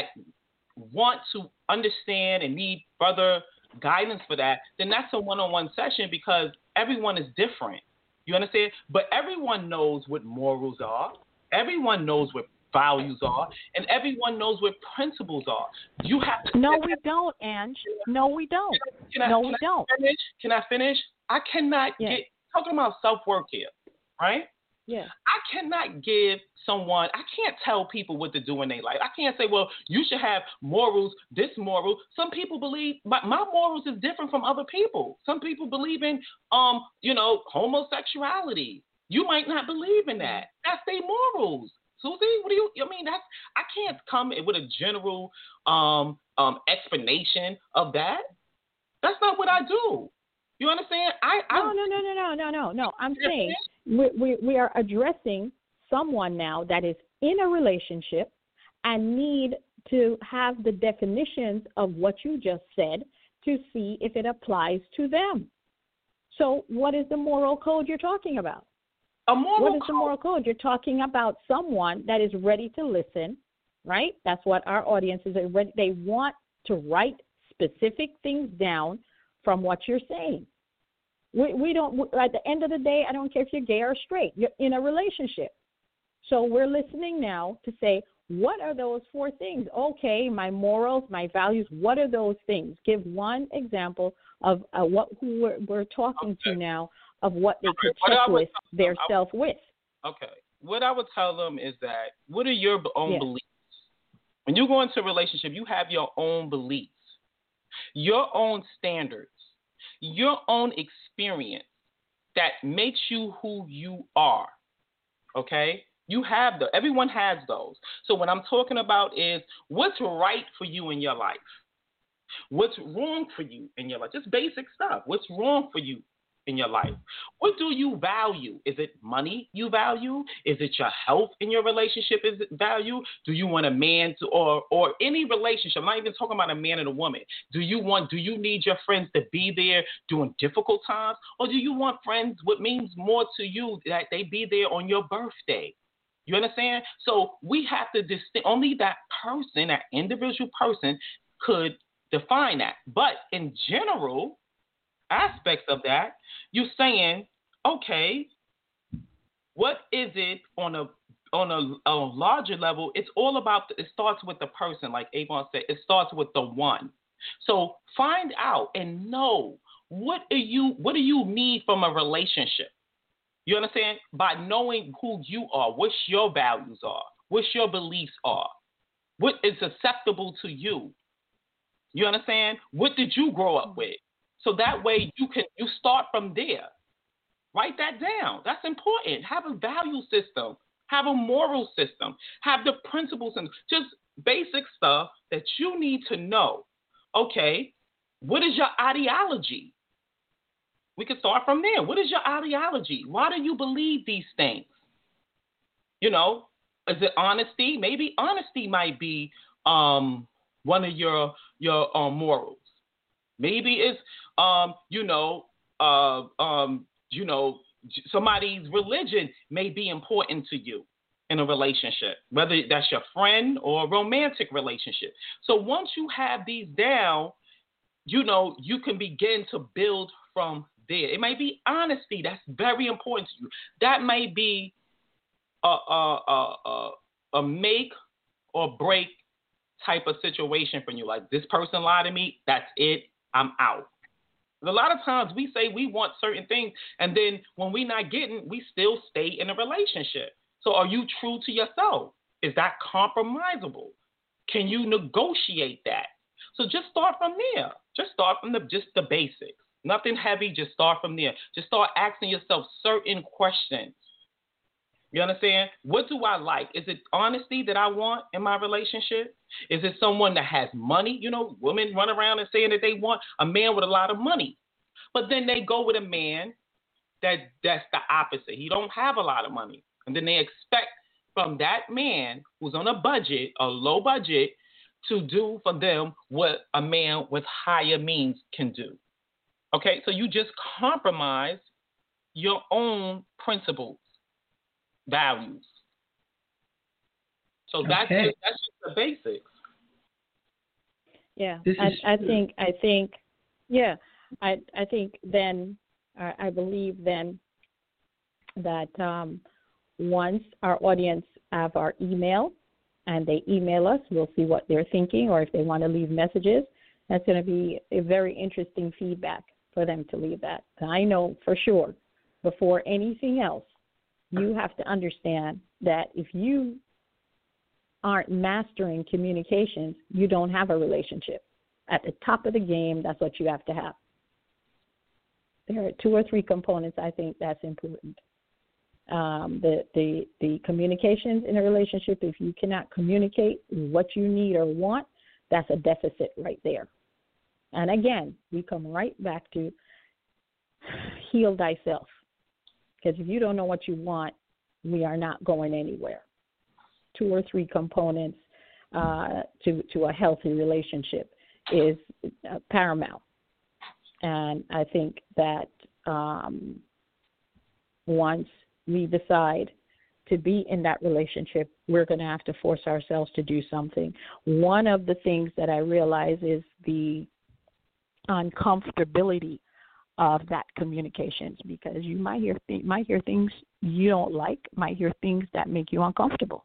want to understand and need further guidance for that, then that's a one-on-one session because everyone is different. You understand? But everyone knows what morals are. Everyone knows what values are, and everyone knows what principles are. You have to. No, we don't, Ange. No, we don't. Can I, no, can we I don't. Finish? Can I finish? I cannot yeah. get talking about self-work here, right? Yeah. I cannot give someone. I can't tell people what to do in their life. I can't say, well, you should have morals. This moral. Some people believe, but my morals is different from other people. Some people believe in, um, you know, homosexuality. You might not believe in that. That's their morals. Susie, what do you? I mean, that's I can't come with a general um, um, explanation of that. That's not what I do. You understand? I, I no, no, no, no, no, no, no, no. I'm saying we, we we are addressing someone now that is in a relationship and need to have the definitions of what you just said to see if it applies to them. So, what is the moral code you're talking about? A moral what is code. the moral code? You're talking about someone that is ready to listen, right? That's what our audience is. Ready. They want to write specific things down from what you're saying. We, we don't, at the end of the day, I don't care if you're gay or straight. You're in a relationship. So we're listening now to say, what are those four things? Okay, my morals, my values, what are those things? Give one example of uh, what who we're, we're talking okay. to now, of what they could okay. check with their them, self with. Okay. What I would tell them is that, what are your own yeah. beliefs? When you go into a relationship, you have your own beliefs, your own standards, your own experience that makes you who you are. Okay? You have the everyone has those. So what I'm talking about is what's right for you in your life. What's wrong for you in your life? Just basic stuff. What's wrong for you in your life? What do you value? Is it money you value? Is it your health in your relationship is it value? Do you want a man to or or any relationship? I'm not even talking about a man and a woman. Do you want do you need your friends to be there during difficult times? Or do you want friends what means more to you that they be there on your birthday? You understand? So we have to distinct only that person, that individual person could define that. But in general aspects of that, you're saying, okay, what is it on a on a, a larger level? It's all about. It starts with the person, like Avon said. It starts with the one. So find out and know what are you what do you need from a relationship. You understand? By knowing who you are, what your values are, what your beliefs are, what is acceptable to you. You understand? What did you grow up with? So that way you can you start from there. Write that down. That's important. Have a value system. Have a moral system. Have the principles and just basic stuff that you need to know. Okay, what is your ideology? We can start from there. What is your ideology? Why do you believe these things? You know, is it honesty? Maybe honesty might be um, one of your your um, morals. Maybe it's um, you know uh, um, you know somebody's religion may be important to you in a relationship, whether that's your friend or a romantic relationship. So once you have these down, you know you can begin to build from there. It might be honesty. That's very important to you. That may be a, a, a, a, a make or break type of situation for you. Like, this person lied to me. That's it. I'm out. A lot of times we say we want certain things, and then when we're not getting, we still stay in a relationship. So are you true to yourself? Is that compromisable? Can you negotiate that? So just start from there. Just start from the just the basics. Nothing heavy, just start from there. Just start asking yourself certain questions. You understand? What do I like? Is it honesty that I want in my relationship? Is it someone that has money? You know, women run around and saying that they want a man with a lot of money. But then they go with a man that that's the opposite. He don't have a lot of money. And then they expect from that man who's on a budget, a low budget, to do for them what a man with higher means can do. Okay, so you just compromise your own principles, values. So that's okay. just, that's just the basics. Yeah, I, I think I think yeah, I I think then I, I believe then that um, once our audience have our email and they email us, we'll see what they're thinking, or if they want to leave messages, that's going to be a very interesting feedback for them to leave that. And I know for sure, before anything else, you have to understand that if you aren't mastering communications, you don't have a relationship. At the top of the game, that's what you have to have. There are two or three components I think that's important. Um, the, the, the communications in a relationship, if you cannot communicate what you need or want, that's a deficit right there. And again, we come right back to heal thyself. Because if you don't know what you want, we are not going anywhere. Two or three components uh, to, to a healthy relationship is uh, paramount. And I think that um, once we decide to be in that relationship, we're going to have to force ourselves to do something. One of the things that I realize is the uncomfortability of that communications, because you might hear th- might hear things you don't like, might hear things that make you uncomfortable.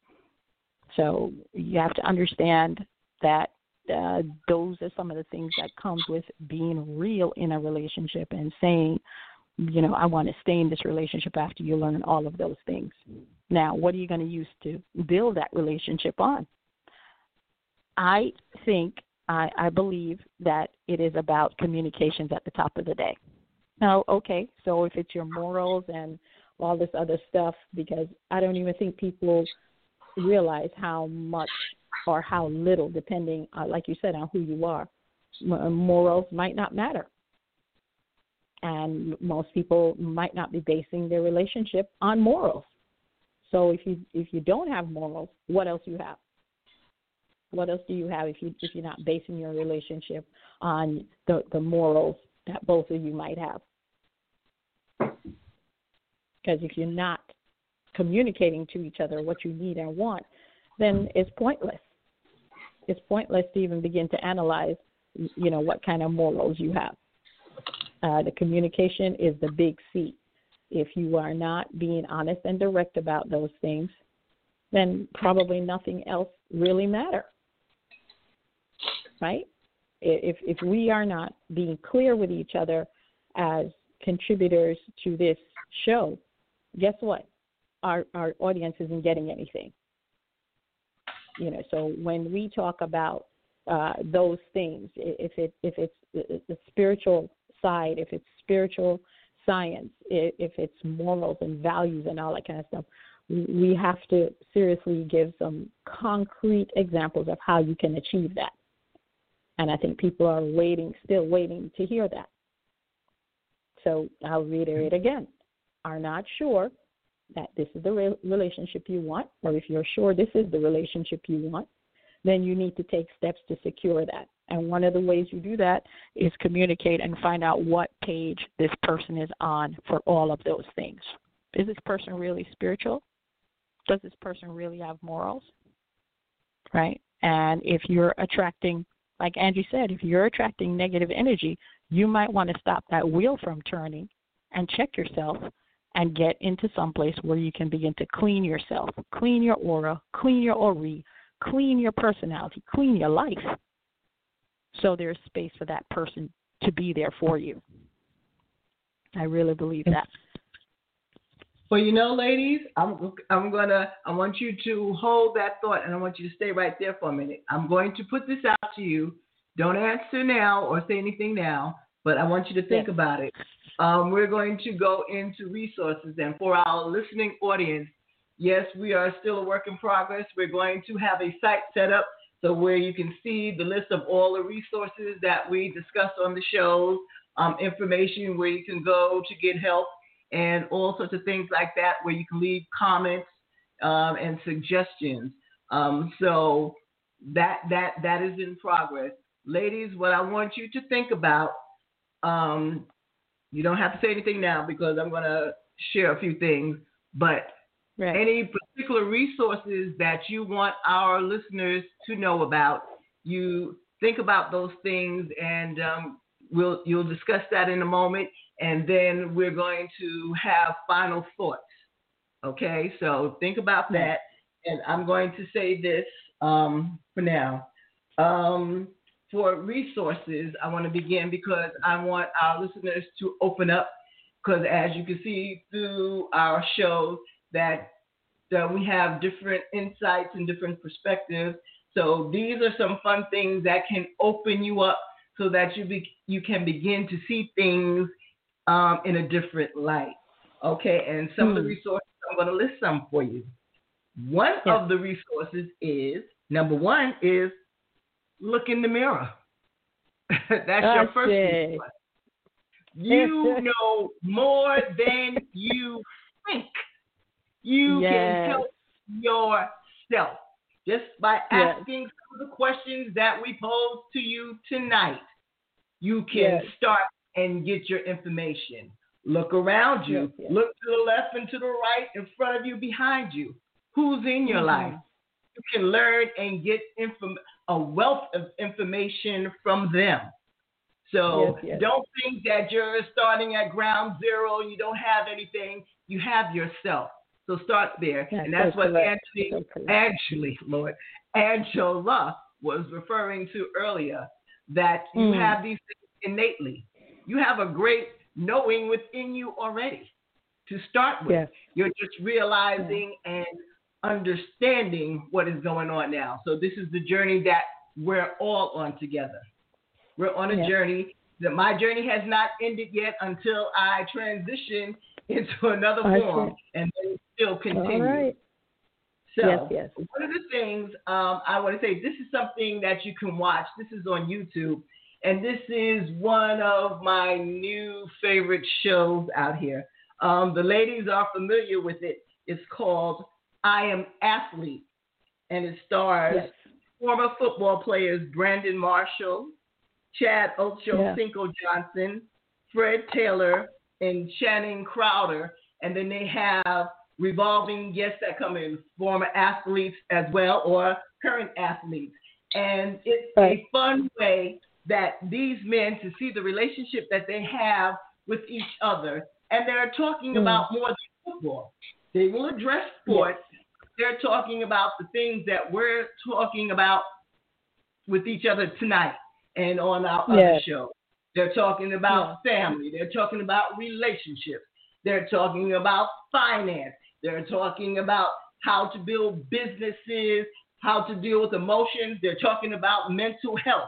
So you have to understand that uh, those are some of the things that comes with being real in a relationship and saying, you know, I want to stay in this relationship after you learn all of those things. Now, what are you going to use to build that relationship on? I think, I, I believe that it is about communications at the top of the day. Now, okay, so if it's your morals and all this other stuff, because I don't even think people realize how much or how little, depending, uh, like you said, on who you are, morals might not matter. And most people might not be basing their relationship on morals. So if you if you don't have morals, what else do you have? What else do you have if you if you're not basing your relationship on the, the morals that both of you might have? Because if you're not communicating to each other what you need and want, then it's pointless. It's pointless to even begin to analyze, you know, what kind of morals you have. Uh, the communication is the big C. If you are not being honest and direct about those things, then probably nothing else really matters, right? If if we are not being clear with each other as contributors to this show, guess what? Our our audience isn't getting anything. You know, so when we talk about uh, those things, if it if it's the, the spiritual side, if it's spiritual science, if it's morals and values and all that kind of stuff, we have to seriously give some concrete examples of how you can achieve that. And I think people are waiting, still waiting to hear that. So I'll reiterate again, are not sure that this is the re- relationship you want, or if you're sure this is the relationship you want, then you need to take steps to secure that. And one of the ways you do that is communicate and find out what page this person is on for all of those things. Is this person really spiritual? Does this person really have morals? Right? And if you're attracting, like Angie said, if you're attracting negative energy, you might want to stop that wheel from turning and check yourself and get into some place where you can begin to clean yourself, clean your aura, clean your aura, clean your personality, clean your life. So there's space for that person to be there for you. I really believe that. Well, you know, ladies, I'm I'm gonna I want you to hold that thought, and I want you to stay right there for a minute. I'm going to put this out to you. Don't answer now or say anything now, but I want you to think yes. about it. Um, we're going to go into resources, and for our listening audience, yes, we are still a work in progress. We're going to have a site set up so where you can see the list of all the resources that we discussed on the shows, um, information where you can go to get help and all sorts of things like that where you can leave comments um, and suggestions. Um, so that that that is in progress. Ladies, what I want you to think about, um, you don't have to say anything now because I'm going to share a few things, but right. Any particular resources that you want our listeners to know about, you think about those things, and um, we'll you'll discuss that in a moment, and then we're going to have final thoughts. Okay, so think about that, and I'm going to say this um, for now. Um, for resources, I want to begin because I want our listeners to open up, because as you can see through our shows that uh, we have different insights and different perspectives. So these are some fun things that can open you up so that you be, you can begin to see things um, in a different light. Okay, and some hmm. of the resources, I'm going to list some for you. One yeah. of the resources is, number one is look in the mirror. That's oh, your first resource. You know more than you think. You yes. can help yourself just by asking yes. some of the questions that we pose to you tonight. You can yes. start and get your information. Look around you. Yes, yes. Look to the left and to the right, in front of you, behind you. Who's in your mm-hmm. life? You can learn and get inform- a wealth of information from them. So yes, yes. don't think that you're starting at ground zero and you don't have anything. You have yourself. So start there. That's and that's so what Angela, so Angela, Lord, Angela was referring to earlier, that you mm. have these things innately. You have a great knowing within you already to start with. Yes. You're just realizing yes. and understanding what is going on now. So this is the journey that we're all on together. We're on a yes. journey that my journey has not ended yet until I transition into another form, okay. and then it still continues. All right. So yes, yes. one of the things um, I want to say, this is something that you can watch. This is on YouTube, and this is one of my new favorite shows out here. Um, the ladies are familiar with it. It's called I Am Athlete, and it stars yes. former football players Brandon Marshall, Chad Ochocinco yeah. Johnson, Fred Taylor, and Channing Crowder. And then they have revolving guests that come in, former athletes as well, or current athletes. And it's right. a fun way that these men, to see the relationship that they have with each other. And they're talking mm. about more than football. They will address sports. Yes. They're talking about the things that we're talking about with each other tonight and on our yes. other show. They're talking about yes. family. They're talking about relationships. They're talking about finance. They're talking about how to build businesses, how to deal with emotions. They're talking about mental health,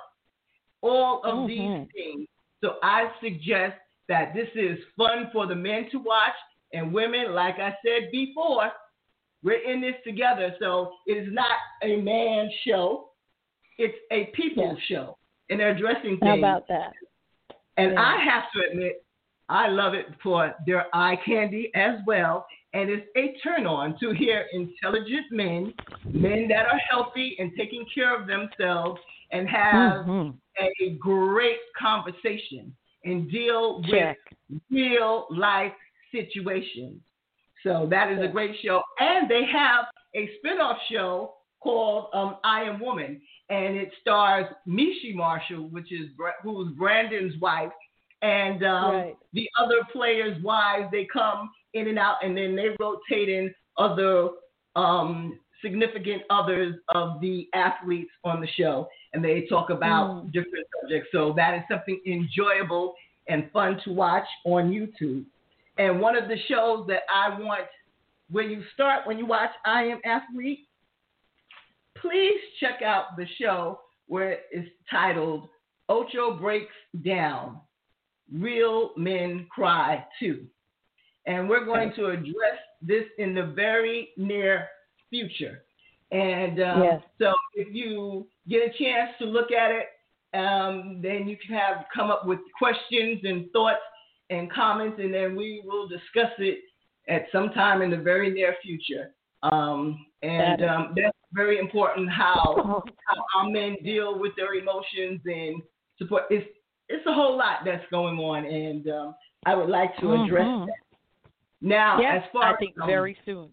all of mm-hmm. these things. So I suggest that this is fun for the men to watch, and women, like I said before, we're in this together. So it is not a man show. It's a people yes. show. And they're addressing things. How about that? And yeah. I have to admit, I love it for their eye candy as well. And it's a turn on to hear intelligent men, men that are healthy and taking care of themselves and have mm-hmm. a great conversation and deal Check. with real life situations. So that is a great show. And they have a spinoff show called um, I Am Woman. And it stars Mishi Marshall, which is who's Brandon's wife, and um, right. the other players' wives. They come in and out, and then they rotate in other um, significant others of the athletes on the show, and they talk about mm. different subjects. So that is something enjoyable and fun to watch on YouTube. And one of the shows that I want, when you start, when you watch I Am Athlete, please check out the show where it's titled Ocho Breaks Down, Real Men Cry Too. And we're going to address this in the very near future. And um, yes. so if you get a chance to look at it Um, then you can have come up with questions and thoughts and comments, and then we will discuss it at some time in the very near future. Um, and um, that's very important how, how our men deal with their emotions and support. It's it's a whole lot that's going on, and um, I would like to address mm-hmm. that. Now, yes, as far I think as um, very soon.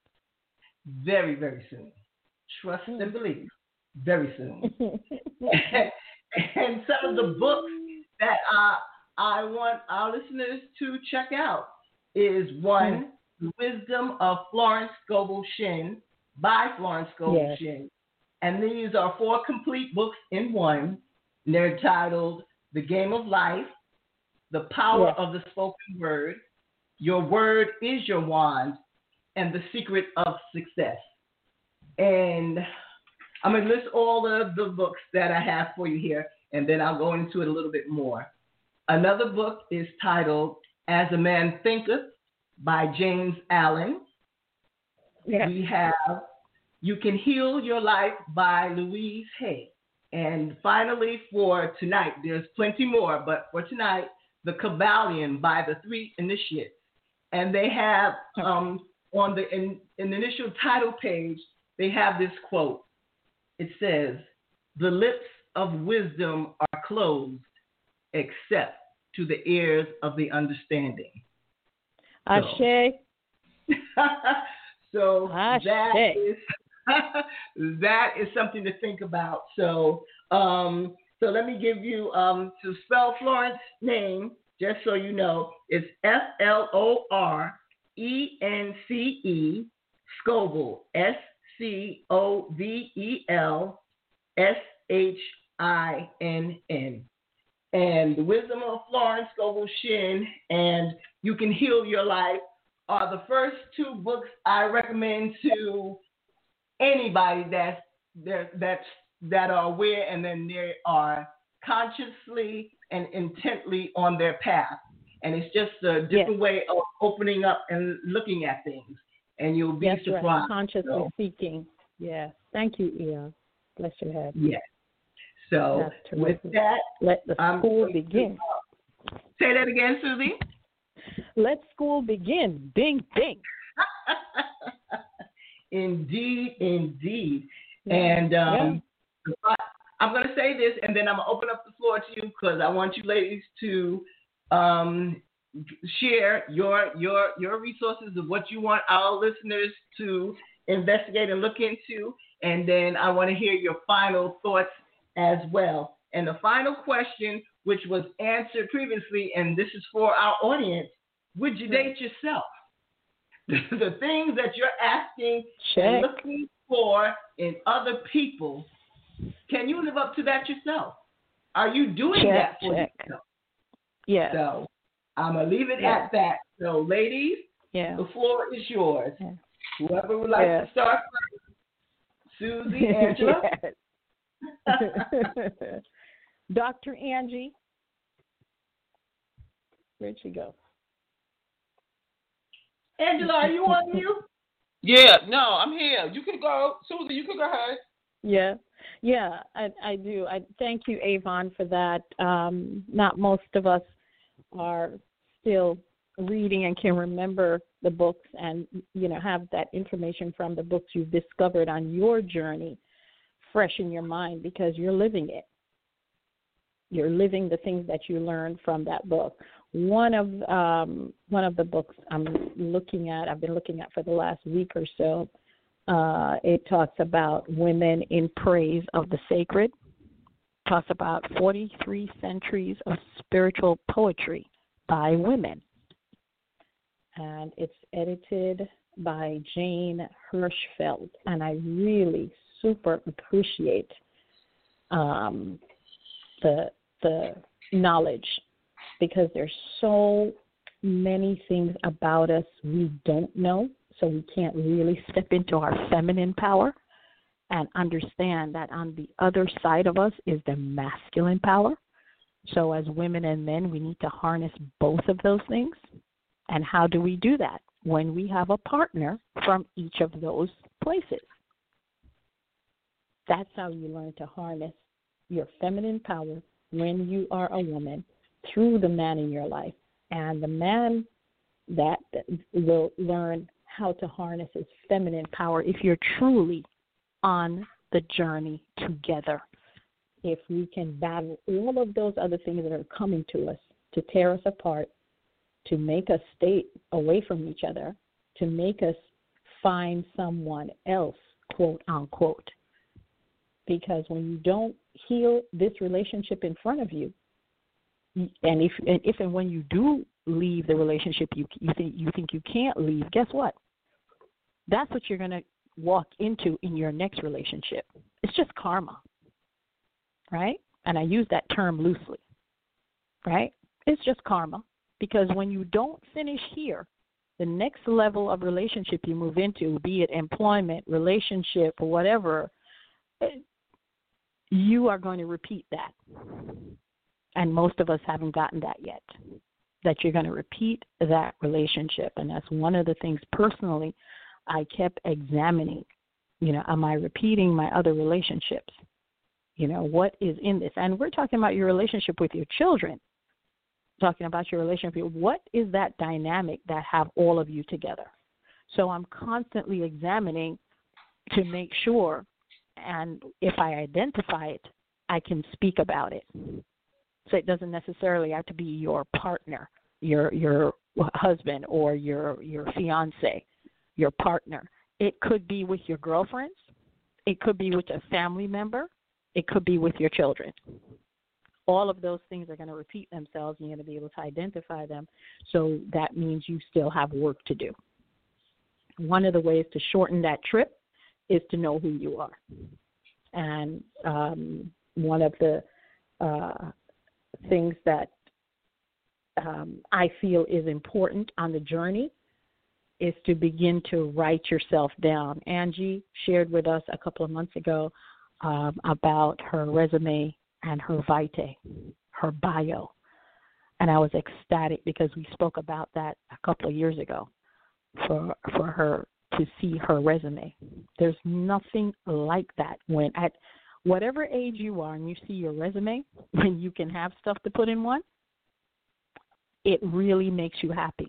Very, very soon. Trust mm. and believe. Very soon. and, and some of the books that uh, I want our listeners to check out is one, mm. Wisdom of Florence Scovel Shinn by Florence Scovel yes. Shinn. And these are four complete books in one. And they're titled The Game of Life, The Power yes. of the Spoken Word, Your Word is Your Wand, and The Secret of Success. And I'm going to list all of the books that I have for you here, and then I'll go into it a little bit more. Another book is titled As a Man Thinketh by James Allen. Yeah. We have You Can Heal Your Life by Louise Hay. And finally, for tonight, there's plenty more, but for tonight, The Kabbalion by the Three Initiates. And they have, um, on the in, in the initial title page, they have this quote. It says, "The lips of wisdom are closed, except to the ears of the understanding." Ashe. So, so Ashe. that is that is something to think about. So, um, so let me give you um, to spell Florence's name, just so you know. It's F L O R E N C E, Scovel, S C O V E L S H I N N. And The Wisdom of Florence Scovel Shinn and You Can Heal Your Life are the first two books I recommend to anybody that's, that's, that are aware and then they are consciously and intently on their path. And it's just a different yes. way of opening up and looking at things. And you'll be That's surprised. Right. Consciously so. seeking. Yes. Thank you, Ia. Bless your head. Yes. So with that, let the school begin. To, uh, say that again, Susie. Let school begin. Bing, bing. Indeed, indeed. Yeah. And um, yeah. I'm going to say this, and then I'm going to open up the floor to you because I want you ladies to um, share your your your resources of what you want our listeners to investigate and look into, and then I want to hear your final thoughts as well. And the final question, which was answered previously, and this is for our audience: would you date yourself? The things that you're asking Check. and looking for in other people, can you live up to that yourself? Are you doing check, that for check. yourself? Yeah. So I'm going to leave it yeah. at that. So, ladies, yeah. the floor is yours. Yeah. Whoever would like yeah. to start first, Susie, Angela. Doctor Angie. Where'd she go? Angela, are you on mute? Yeah, no, I'm here. You can go. Susie, you can go ahead. Yeah, yeah, I, I do. I thank you, Avon, for that. Um, not most of us are still reading and can remember the books and, you know, have that information from the books you've discovered on your journey fresh in your mind because you're living it. You're living the things that you learned from that book. One of um, one of the books I'm looking at, I've been looking at for the last week or so, uh, it talks about women in praise of the sacred. It talks about forty-three centuries of spiritual poetry by women. And it's edited by Jane Hirschfeld. And I really super appreciate um, the the knowledge, because there's so many things about us we don't know, so we can't really step into our feminine power and understand that on the other side of us is the masculine power. So as women and men, we need to harness both of those things. And how do we do that? When we have a partner from each of those places. That's how you learn to harness your feminine power when you are a woman through the man in your life. And the man that will learn how to harness his feminine power if you're truly on the journey together. If we can battle all of those other things that are coming to us to tear us apart, to make us stay away from each other, to make us find someone else, quote unquote. Because when you don't heal this relationship in front of you, and if and if and when you do leave the relationship you you think you think you can't leave, guess what? That's what you're going to walk into in your next relationship. It's just karma, right? And I use that term loosely, right? It's just karma, because when you don't finish here, the next level of relationship you move into, be it employment, relationship, or whatever, you are going to repeat that. And most of us haven't gotten that yet, that you're going to repeat that relationship. And that's one of the things personally I kept examining. You know, am I repeating my other relationships? You know, what is in this? And we're talking about your relationship with your children, talking about your relationship. What is that dynamic that have all of you together? So I'm constantly examining to make sure, and if I identify it, I can speak about it. So it doesn't necessarily have to be your partner, your your husband, or your your fiance, your partner. It could be with your girlfriends. It could be with a family member. It could be with your children. All of those things are going to repeat themselves, and you're going to be able to identify them. So that means you still have work to do. One of the ways to shorten that trip is to know who you are. And um, one of the uh, things that um, I feel is important on the journey is to begin to write yourself down. Angie shared with us a couple of months ago um, about her resume and her vitae, her bio. And I was ecstatic because we spoke about that a couple of years ago for for her to see her resume. There's nothing like that when at whatever age you are and you see your resume, when you can have stuff to put in one, it really makes you happy.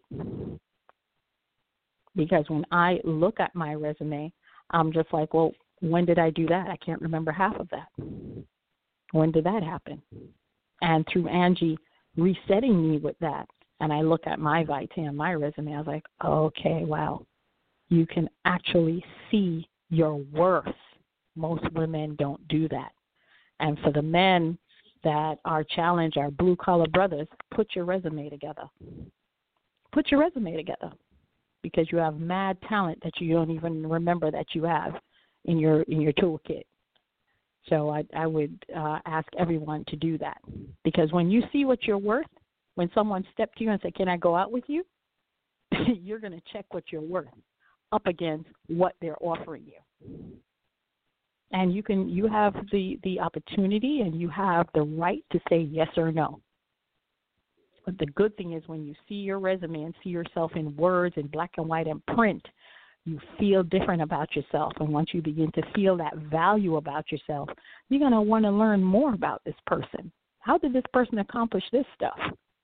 Because when I look at my resume, I'm just like, well, when did I do that? I can't remember half of that. When did that happen? And through Angie resetting me with that, and I look at my vitae and my resume, I was like, okay, wow. You can actually see your worth. Most women don't do that. And for the men that are challenged, our blue-collar brothers, put your resume together. Put your resume together, because you have mad talent that you don't even remember that you have in your in your toolkit. So I, I would uh, ask everyone to do that, because when you see what you're worth, when someone steps to you and says, can I go out with you? You're going to check what you're worth up against what they're offering you. And you can you have the, the opportunity and you have the right to say yes or no. But the good thing is when you see your resume and see yourself in words, in black and white and print, you feel different about yourself. And once you begin to feel that value about yourself, you're going to want to learn more about this person. How did this person accomplish this stuff?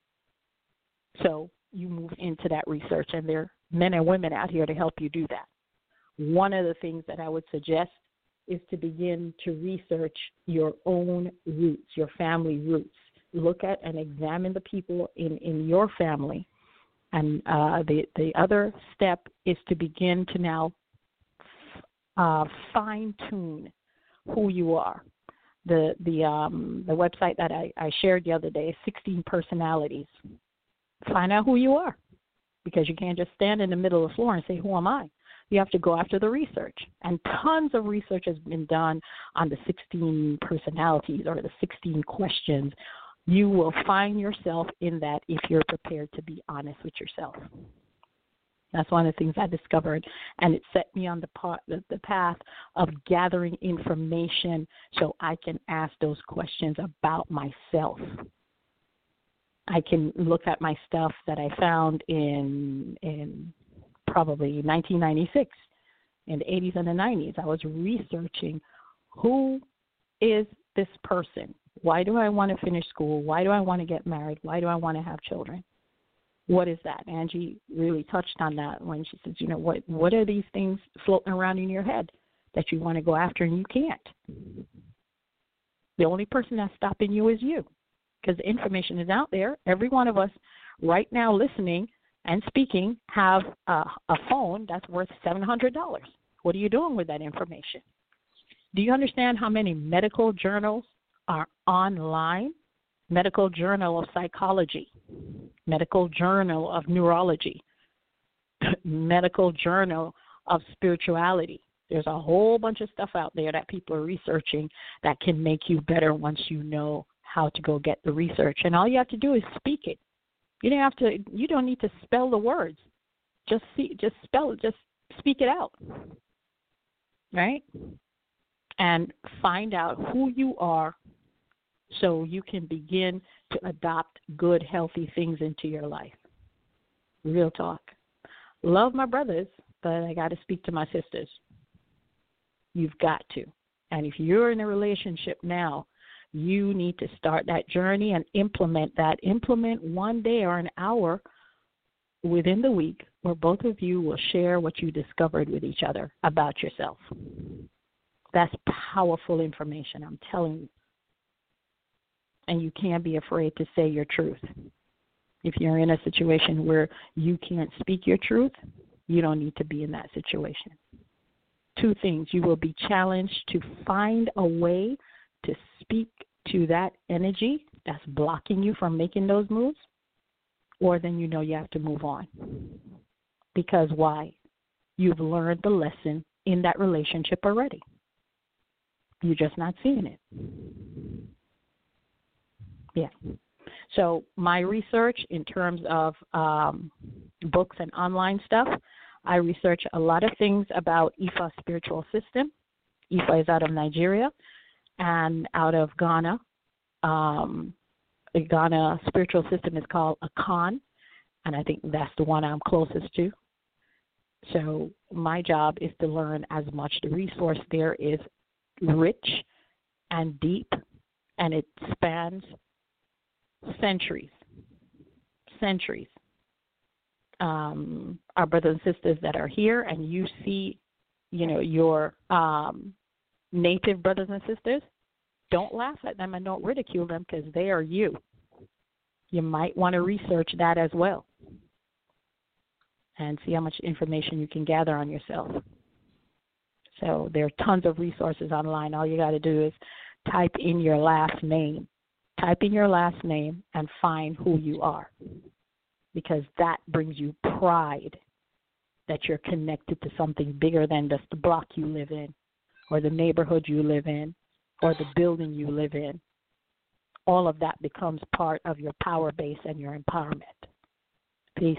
So you move into that research, and there are men and women out here to help you do that. One of the things that I would suggest is to begin to research your own roots, your family roots. Look at and examine the people in, in your family. And uh, the, the other step is to begin to now uh, fine-tune who you are. The the um, the website that I, I shared the other day is sixteen personalities. Find out who you are, because you can't just stand in the middle of the floor and say, who am I? You have to go after the research. And tons of research has been done on the sixteen personalities or the sixteen questions. You will find yourself in that if you're prepared to be honest with yourself. That's one of the things I discovered, and it set me on the, part, the, the path of gathering information so I can ask those questions about myself. I can look at my stuff that I found in in probably nineteen ninety-six, in the eighties and the nineties. I was researching who is this person? Why do I want to finish school? Why do I want to get married? Why do I want to have children? What is that? Angie really touched on that when she says, you know, what, what are these things floating around in your head that you want to go after and you can't? The only person that's stopping you is you, because the information is out there. Every one of us right now listening and speaking have a, a phone that's worth seven hundred dollars. What are you doing with that information? Do you understand how many medical journals are online? Medical Journal of Psychology, Medical Journal of Neurology, Medical Journal of Spirituality. There's a whole bunch of stuff out there that people are researching that can make you better once you know how to go get the research. And all you have to do is speak it. You don't have to. You don't need to spell the words. Just see. Just spell it. Just speak it out. Right? And find out who you are, so you can begin to adopt good, healthy things into your life. Real talk. Love my brothers, but I got to speak to my sisters. You've got to. And if you're in a relationship now, you need to start that journey and implement that. Implement one day or an hour within the week where both of you will share what you discovered with each other about yourself. That's powerful information, I'm telling you. And you can't be afraid to say your truth. If you're in a situation where you can't speak your truth, you don't need to be in that situation. Two things. You will be challenged to find a way to speak to that energy that's blocking you from making those moves, or then you know you have to move on. Because why? You've learned the lesson in that relationship already. You're just not seeing it. Yeah. So my research in terms of um, books and online stuff, I research a lot of things about Ifa spiritual system. Ifa is out of Nigeria and out of Ghana. Um, the Ghana spiritual system is called Akan, and I think that's the one I'm closest to. So my job is to learn as much. The resource there is rich and deep, and it spans centuries, centuries. Um, our brothers and sisters that are here, and you see, you know, your um, native brothers and sisters, don't laugh at them and don't ridicule them, because they are you. You might want to research that as well and see how much information you can gather on yourself. So there are tons of resources online. All you got to do is type in your last name. Type in your last name and find who you are, because that brings you pride that you're connected to something bigger than just the block you live in, or the neighborhood you live in, or the building you live in. All of that becomes part of your power base and your empowerment. Peace.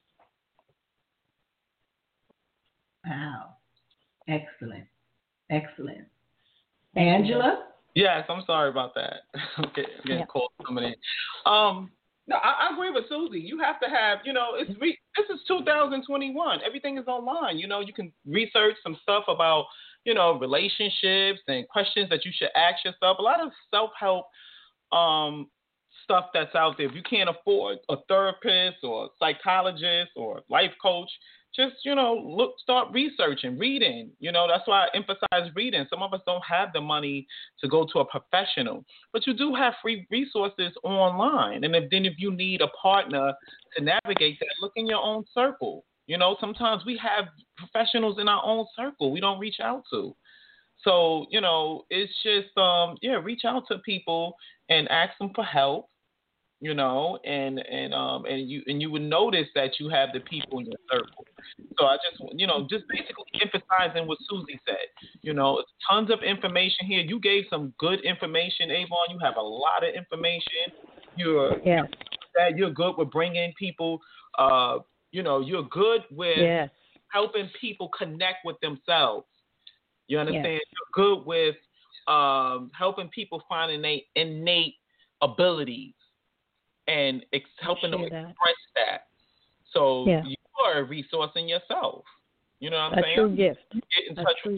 Wow. Excellent. Excellent. Angela? Yes, I'm sorry about that. I'm getting, getting yeah. calls coming in. Um, no, I, I agree with Susie. You have to have, you know, it's re- this is two thousand twenty-one. Everything is online. You know, you can research some stuff about, you know, relationships and questions that you should ask yourself. A lot of self-help um, stuff that's out there. If you can't afford a therapist or a psychologist or life coach, just, you know, look, start researching, reading. You know, that's why I emphasize reading. Some of us don't have the money to go to a professional, but you do have free resources online. And if, then if you need a partner to navigate that, look in your own circle. You know, sometimes we have professionals in our own circle we don't reach out to. So, you know, it's just, um, yeah, reach out to people and ask them for help. You know, and and um and you and you would notice that you have the people in your circle. So I just, you know, just basically emphasizing what Susie said. You know, tons of information here. You gave some good information, Avon. You have a lot of information. You're yes. that you're good with bringing people. Uh, you know, you're good with yes. helping people connect with themselves. You understand? Yes. You're good with um helping people find innate innate abilities. And ex- helping them express that. that. So yeah. you are a resource in yourself. You know what I'm a saying? True gift. Get in a touch true with you. gift.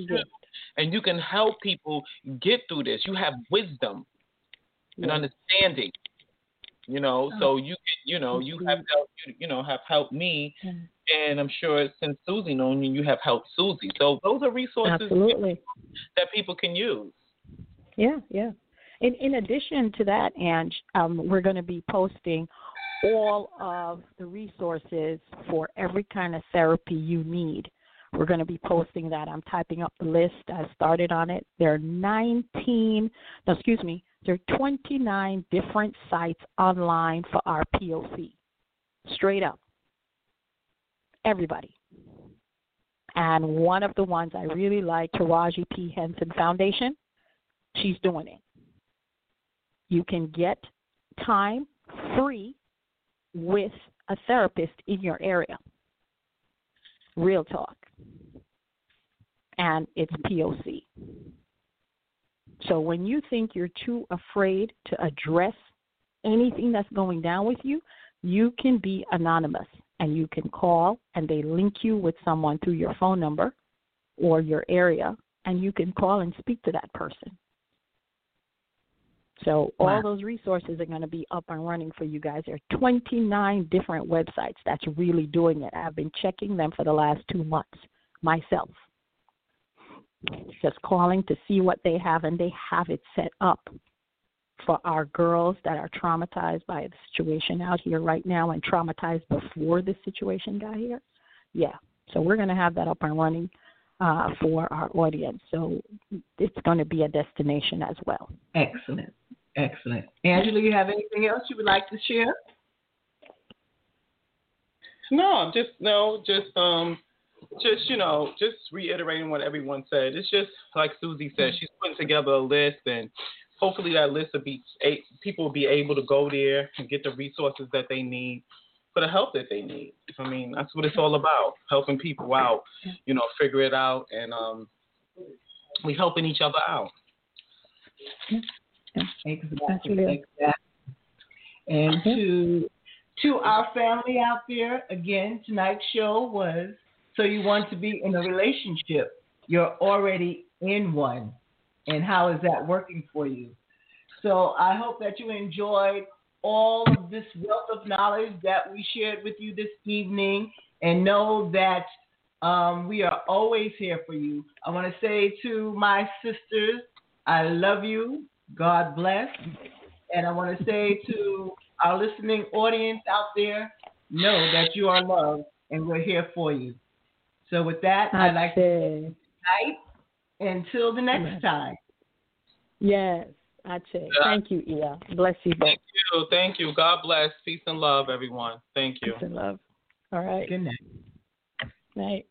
and you can help people get through this. You have wisdom yeah. and understanding. You know, so you you know you have helped you, you know have helped me, and I'm sure since Susie known you, you have helped Susie. So those are resources Absolutely. that people can use. Yeah, yeah. In in addition to that, Ange, um, we're going to be posting all of the resources for every kind of therapy you need. We're going to be posting that. I'm typing up the list. I started on it. There are nineteen. No, excuse me. There are twenty-nine different sites online for our P O C. Straight up. Everybody. And one of the ones I really like, Taraji P. Henson Foundation, she's doing it. You can get time free with a therapist in your area. Real talk. And it's P O C. So when you think you're too afraid to address anything that's going down with you, you can be anonymous and you can call and they link you with someone through your phone number or your area, and you can call and speak to that person. So all wow. those resources are going to be up and running for you guys. There are twenty-nine different websites that's really doing it. I've been checking them for the last two months myself. Just calling to see what they have, and they have it set up for our girls that are traumatized by the situation out here right now and traumatized before this situation got here. Yeah, so we're going to have that up and running uh, for our audience. So it's going to be a destination as well. Excellent, excellent. Angela, you have anything else you would like to share? No, just no, just um. Just, you know, just reiterating what everyone said. It's just like Susie said, she's putting together a list, and hopefully that list will be, people will be able to go there and get the resources that they need for the help that they need. I mean, that's what it's all about, helping people out, you know, figure it out, and um, we helping each other out. Exactly. Exactly. And to, to our family out there, again, tonight's show was, so you want to be in a relationship, you're already in one. And how is that working for you? So I hope that you enjoyed all of this wealth of knowledge that we shared with you this evening, and know that um, we are always here for you. I want to say to my sisters, I love you. God bless. And I want to say to our listening audience out there, know that you are loved and we're here for you. So with that, I'd like to say good night until the next yes. time. Yes, that's it. Yeah. Thank you, Ia. Bless you both. Thank you. Thank you. God bless. Peace and love, everyone. Thank you. Peace and love. All right. Good night. Night.